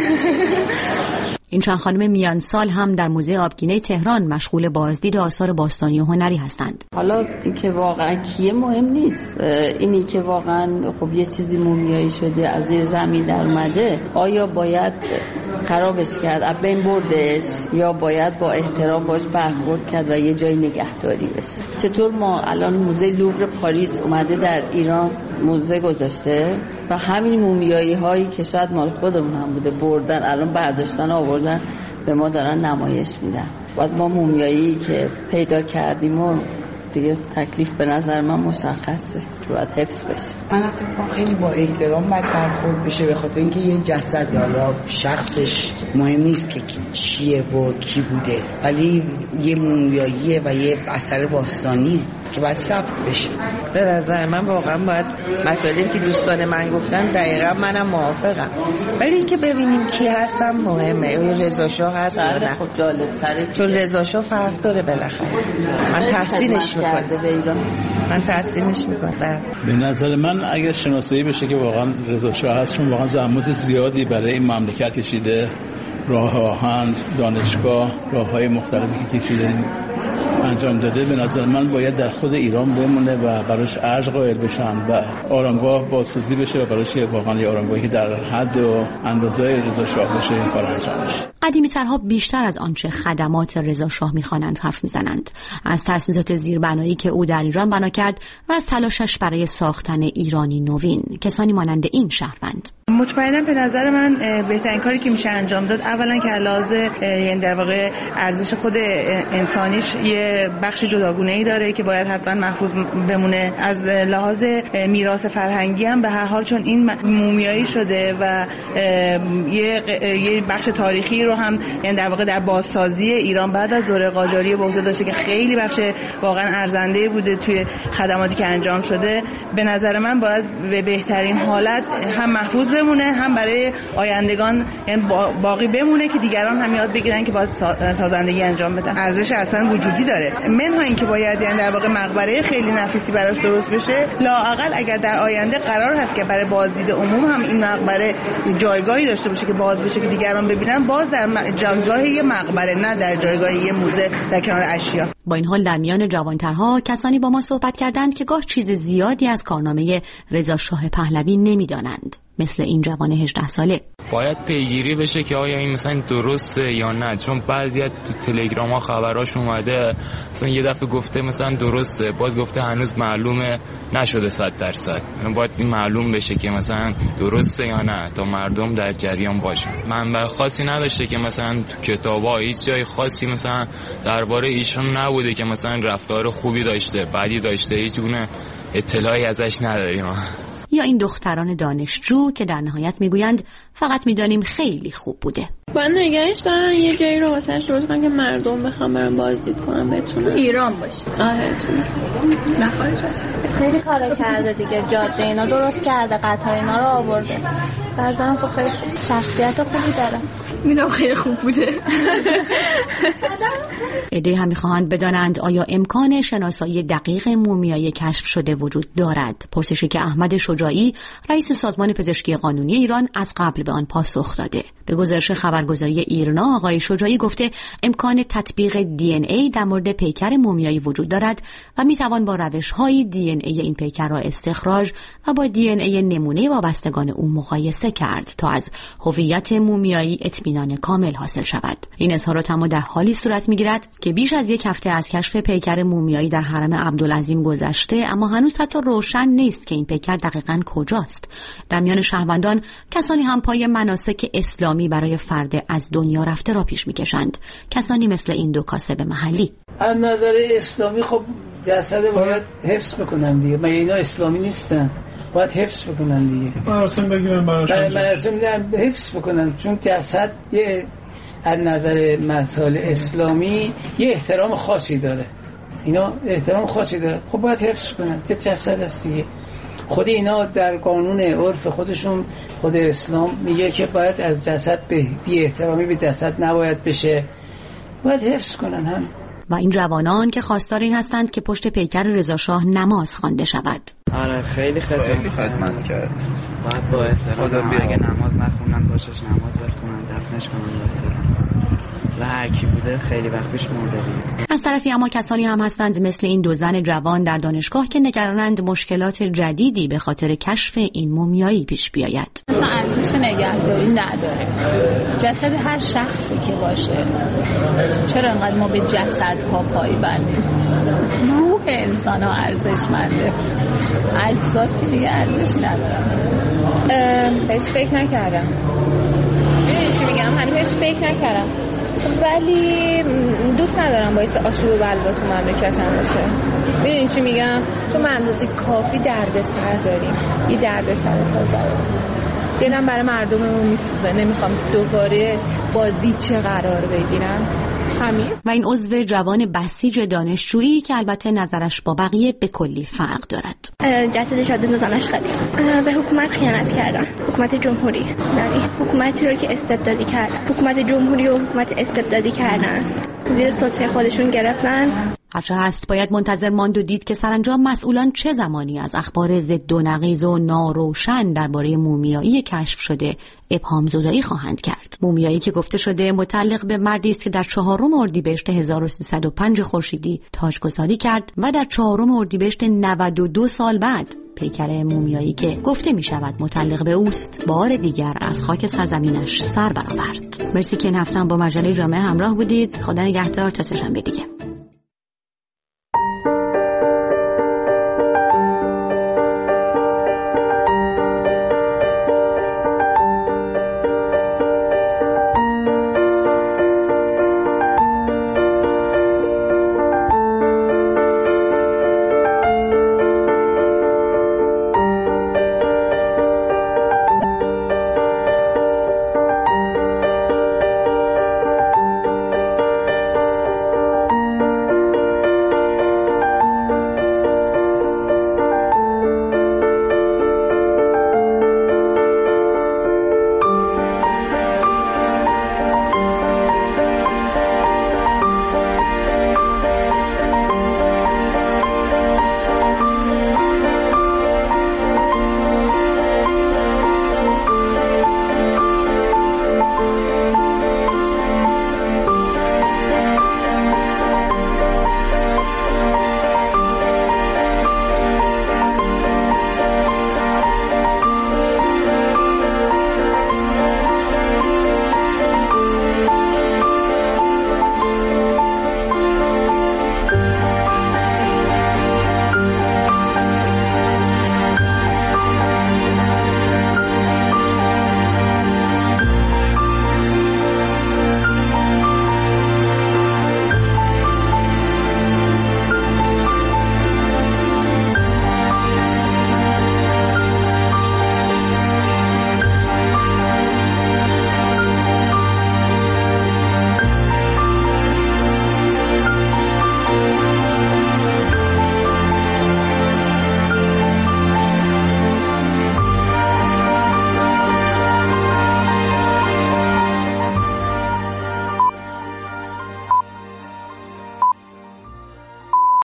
این چند خانم میان سال هم در موزه آبگینه تهران مشغول بازدید آثار باستانی و هنری هستند. حالا اینکه واقعا کیه مهم نیست، اینی که واقعا خب یه چیزی مومیایی شده از زیر زمین در اومده، آیا باید خرابش کرد از بین بردش یا باید با احترام باش برخورد کرد و یه جای نگهداری بشه؟ چطور ما الان موزه لوور پاریس اومده در ایران موزه گذاشته و همین مومیایی هایی که شاید مال خودمون هم بوده بردن الان برداشتن آوردن به ما دارن نمایش میدن. باید ما مومیایی که پیدا کردیم و دیگه تکلیف به نظر من مشخصه که باید حفظ بشه. من فکر خیلی با احترام باید برخورد بشه، به خاطر اینکه یه جسد حالا شخصش مهم نیست که چیه و کی بوده، ولی یه مومیاییه و یه اثر باستانیه. که باید ثبت بشه. به نظر من واقعا باید مطالبی که دوستان من گفتن دقیقا منم موافقم، ولی اینکه ببینیم کی هستم مهمه. رضا شاه هست یا نه؟ خب جالب‌تره چون رضا شاه فرق داره بالاخره. من تحسینش میکنم من تحسینش میکنم به نظر من اگر شناسایی بشه که واقعا رضا شاه هست، چون واقعا زحمت زیادی برای این مملکت کشیده، راه آهن، دانشگاه، راههای مختلفی که کشیده انجام داده. به نظر من باید در خود ایران بمونه و براش ارج قائل بشن و آرامگاه بازسازی بشه و براش واقعا یه آرامگاهی که در حد و اندازه رضا شاه باشه این کار انجام بشه. قدیمی‌ترها بیشتر از آنچه خدمات رضا شاه می‌خوانند حرف می‌زنند، از تأسیسات زیربنایی که او در ایران بنا کرد و از تلاشش برای ساختن ایرانی نوین. کسانی مانند این شهروند مطمئنا به نظر من بهترین کاری که میشه انجام داد، اولا که علاوه یعنی در واقع ارزش خود انسانیش یه بخش جداگونه‌ای داره که باید حتما محفوظ بمونه. از لحاظ میراث فرهنگی هم به هر حال چون این مومیایی شده و یه یه بخش تاریخی رو هم یعنی در واقع در بازسازی ایران بعد از دوره قاجاری به عهده داشته که خیلی بخش واقعا ارزنده بوده توی خدماتی که انجام شده. به نظر من باید به بهترین حالت هم محفوظ بمونه، هم برای آیندگان یعنی باقی بمونه که دیگران هم یاد بگیرن که باید سازندگی انجام بدن. ارزش اصلا وجودی داره، منها اینکه باید یعنی در واقع مقبره خیلی نفیسی براش درست بشه. لااقل اگر در آینده قرار هست که برای بازدید عموم هم این مقبره جایگاهی داشته باشه که باز بشه که دیگران ببینن، باز در جایگاه یه مقبره نه در جایگاه یه موزه در کنار اشیا. با این حال در میان جوانترها کسانی با ما صحبت کردند که گاه چیز زیادی از کارنامه رضا شاه پهلوی نمیدانند، مثل این جوان هجده ساله. باید پیگیری بشه که آیا این مثلا درسته یا نه، چون بعضی تو تلگرام ها خبراش اومده مثلا یه دفعه گفته مثلا درسته، باز گفته هنوز معلومه نشده صد درصد. باید این معلوم بشه که مثلا درسته یا نه تا مردم در جریان باشن. منبع خاصی نداشته که مثلا تو کتابا هیچ جای خاصی مثلا درباره ایشون نبوده که مثلا رفتار خوبی داشته بدی داشته، هیچ گونه اطلاعی ازش نداریم. یا این دختران دانشجو که در نهایت میگویند فقط میدانیم خیلی خوب بوده. من نگهش دارن یه جایی رو واسه درست کنن که مردم بخوام برن بازدید کنن بتونن ایران باشه. آره نه خارج از خیلی کار کرده دیگه، جاده اینا درست کرده، قطار اینا رو آورده. بعضا خب خیلی شخصیت خوبی داره. اینم خیلی خوب بوده. ایده هم میخواهند بدانند آیا امکان شناسایی دقیق مومیایی کشف شده وجود دارد؟ پرسشی که احمد شجاعی رئیس سازمان پزشکی قانونی ایران از قبل به آن پاسخ داده. به گزارش خبرگزاری ایرنا آقای شجاعی گفته امکان تطبیق دی ان ای در مورد پیکر مومیایی وجود دارد و میتوان با روش‌های دی ان ای این پیکر را استخراج و با دی ان ای نمونه وابستگان او مقایسه کرد تا از هویت مومیایی اطمینان کامل حاصل شود. این اظهارات اما در حالی صورت میگیرد که بیش از یک هفته از کشف پیکر مومیایی در حرم عبدالعظیم گذشته، اما هنوز حتی روشن نیست که این پیکر دقیقاً کجاست. در میان شهروندان کسانی هم پای مناسک اسلامی برای فرد از دنیا رفته را پیش میکشند، کسانی مثل این دو کاسب محلی. از نظر اسلامی خب جسد باید حفظ بکنن دیگه، مگه اینا اسلامی نیستن؟ باید حفظ بکنن دیگه، مراسم بگیرن براش، مراسم حفظ بکنن، چون جسد یه از نظر مسائل اسلامی یه احترام خاصی داره، اینا احترام خاصی داره، خب باید حفظ کنن که جسد است دیگه. خود اینا در قانون عرف خودشون، خود اسلام میگه که باید از جسد به بی احترامی به جسد نباید بشه، باید حفظ کنن هم. و این جوانان که خواستار این هستند که پشت پیکر رضا شاه نماز خوانده شود. آره خیلی خدمت, خدمت کرد. باید با احترام اگه نماز نخونن باشش نماز بخونن، دفنش کنن و هر کی بوده خیلی وقت پیش مرده. از طرفی اما کسانی هم هستند مثل این دو زن جوان در دانشگاه که نگرانند مشکلات جدیدی به خاطر کشف این مومیایی پیش بیاید. اصلا ارزش نگهداری نداره جسد هر شخصی که باشه. چرا انقدر ما به جسدها پایبندیم؟ روح انسان ها ارزشمنده، اجساد که دیگه ارزش ندارن. هیچ فکر نکردم. میدونی چی میگم؟ هنوز هیچ فکر نکردم، ولی دوست ندارم باعث آشوب و بلوا تو مملکتم باشه. میدونی چی میگم؟ چون ما اندازه کافی دردسر داریم، یه دردسر تازه. دلم برای مردممون میسوزه، نمیخوام دوباره بازی چه قرار بگیرم. همین. و این عضو جوان بسیج دانشجویی که البته نظرش با بقیه به کلی فرق دارد. جسد شاده زنش خیلی به حکومت خیانت کردن، حکومت جمهوری، یعنی حکومتی رو که استبدادی کردن، حکومت جمهوری و حکومت استبدادی کردن، زیر سلطه خودشون گرفتن. هرچه هست باید منتظر ماند و دید که سرانجام مسئولان چه زمانی از اخبار ضد و نقیض و ناروشن درباره مومیایی کشف شده ابهام زدایی خواهند کرد. مومیایی که گفته شده متعلق به مردی است که در چهارم اردیبهشت هزار و سیصد و پنج خورشیدی تاجگذاری کرد و در چهارم اردیبهشت نود و دو سال بعد پیکر مومیایی که گفته می شود متعلق به اوست بار دیگر از خاک سرزمینش سر برآورد. مرسی که این هفته با مجله جامعه همراه بودید. خدا نگهدار تا سه‌شنبه دیگه.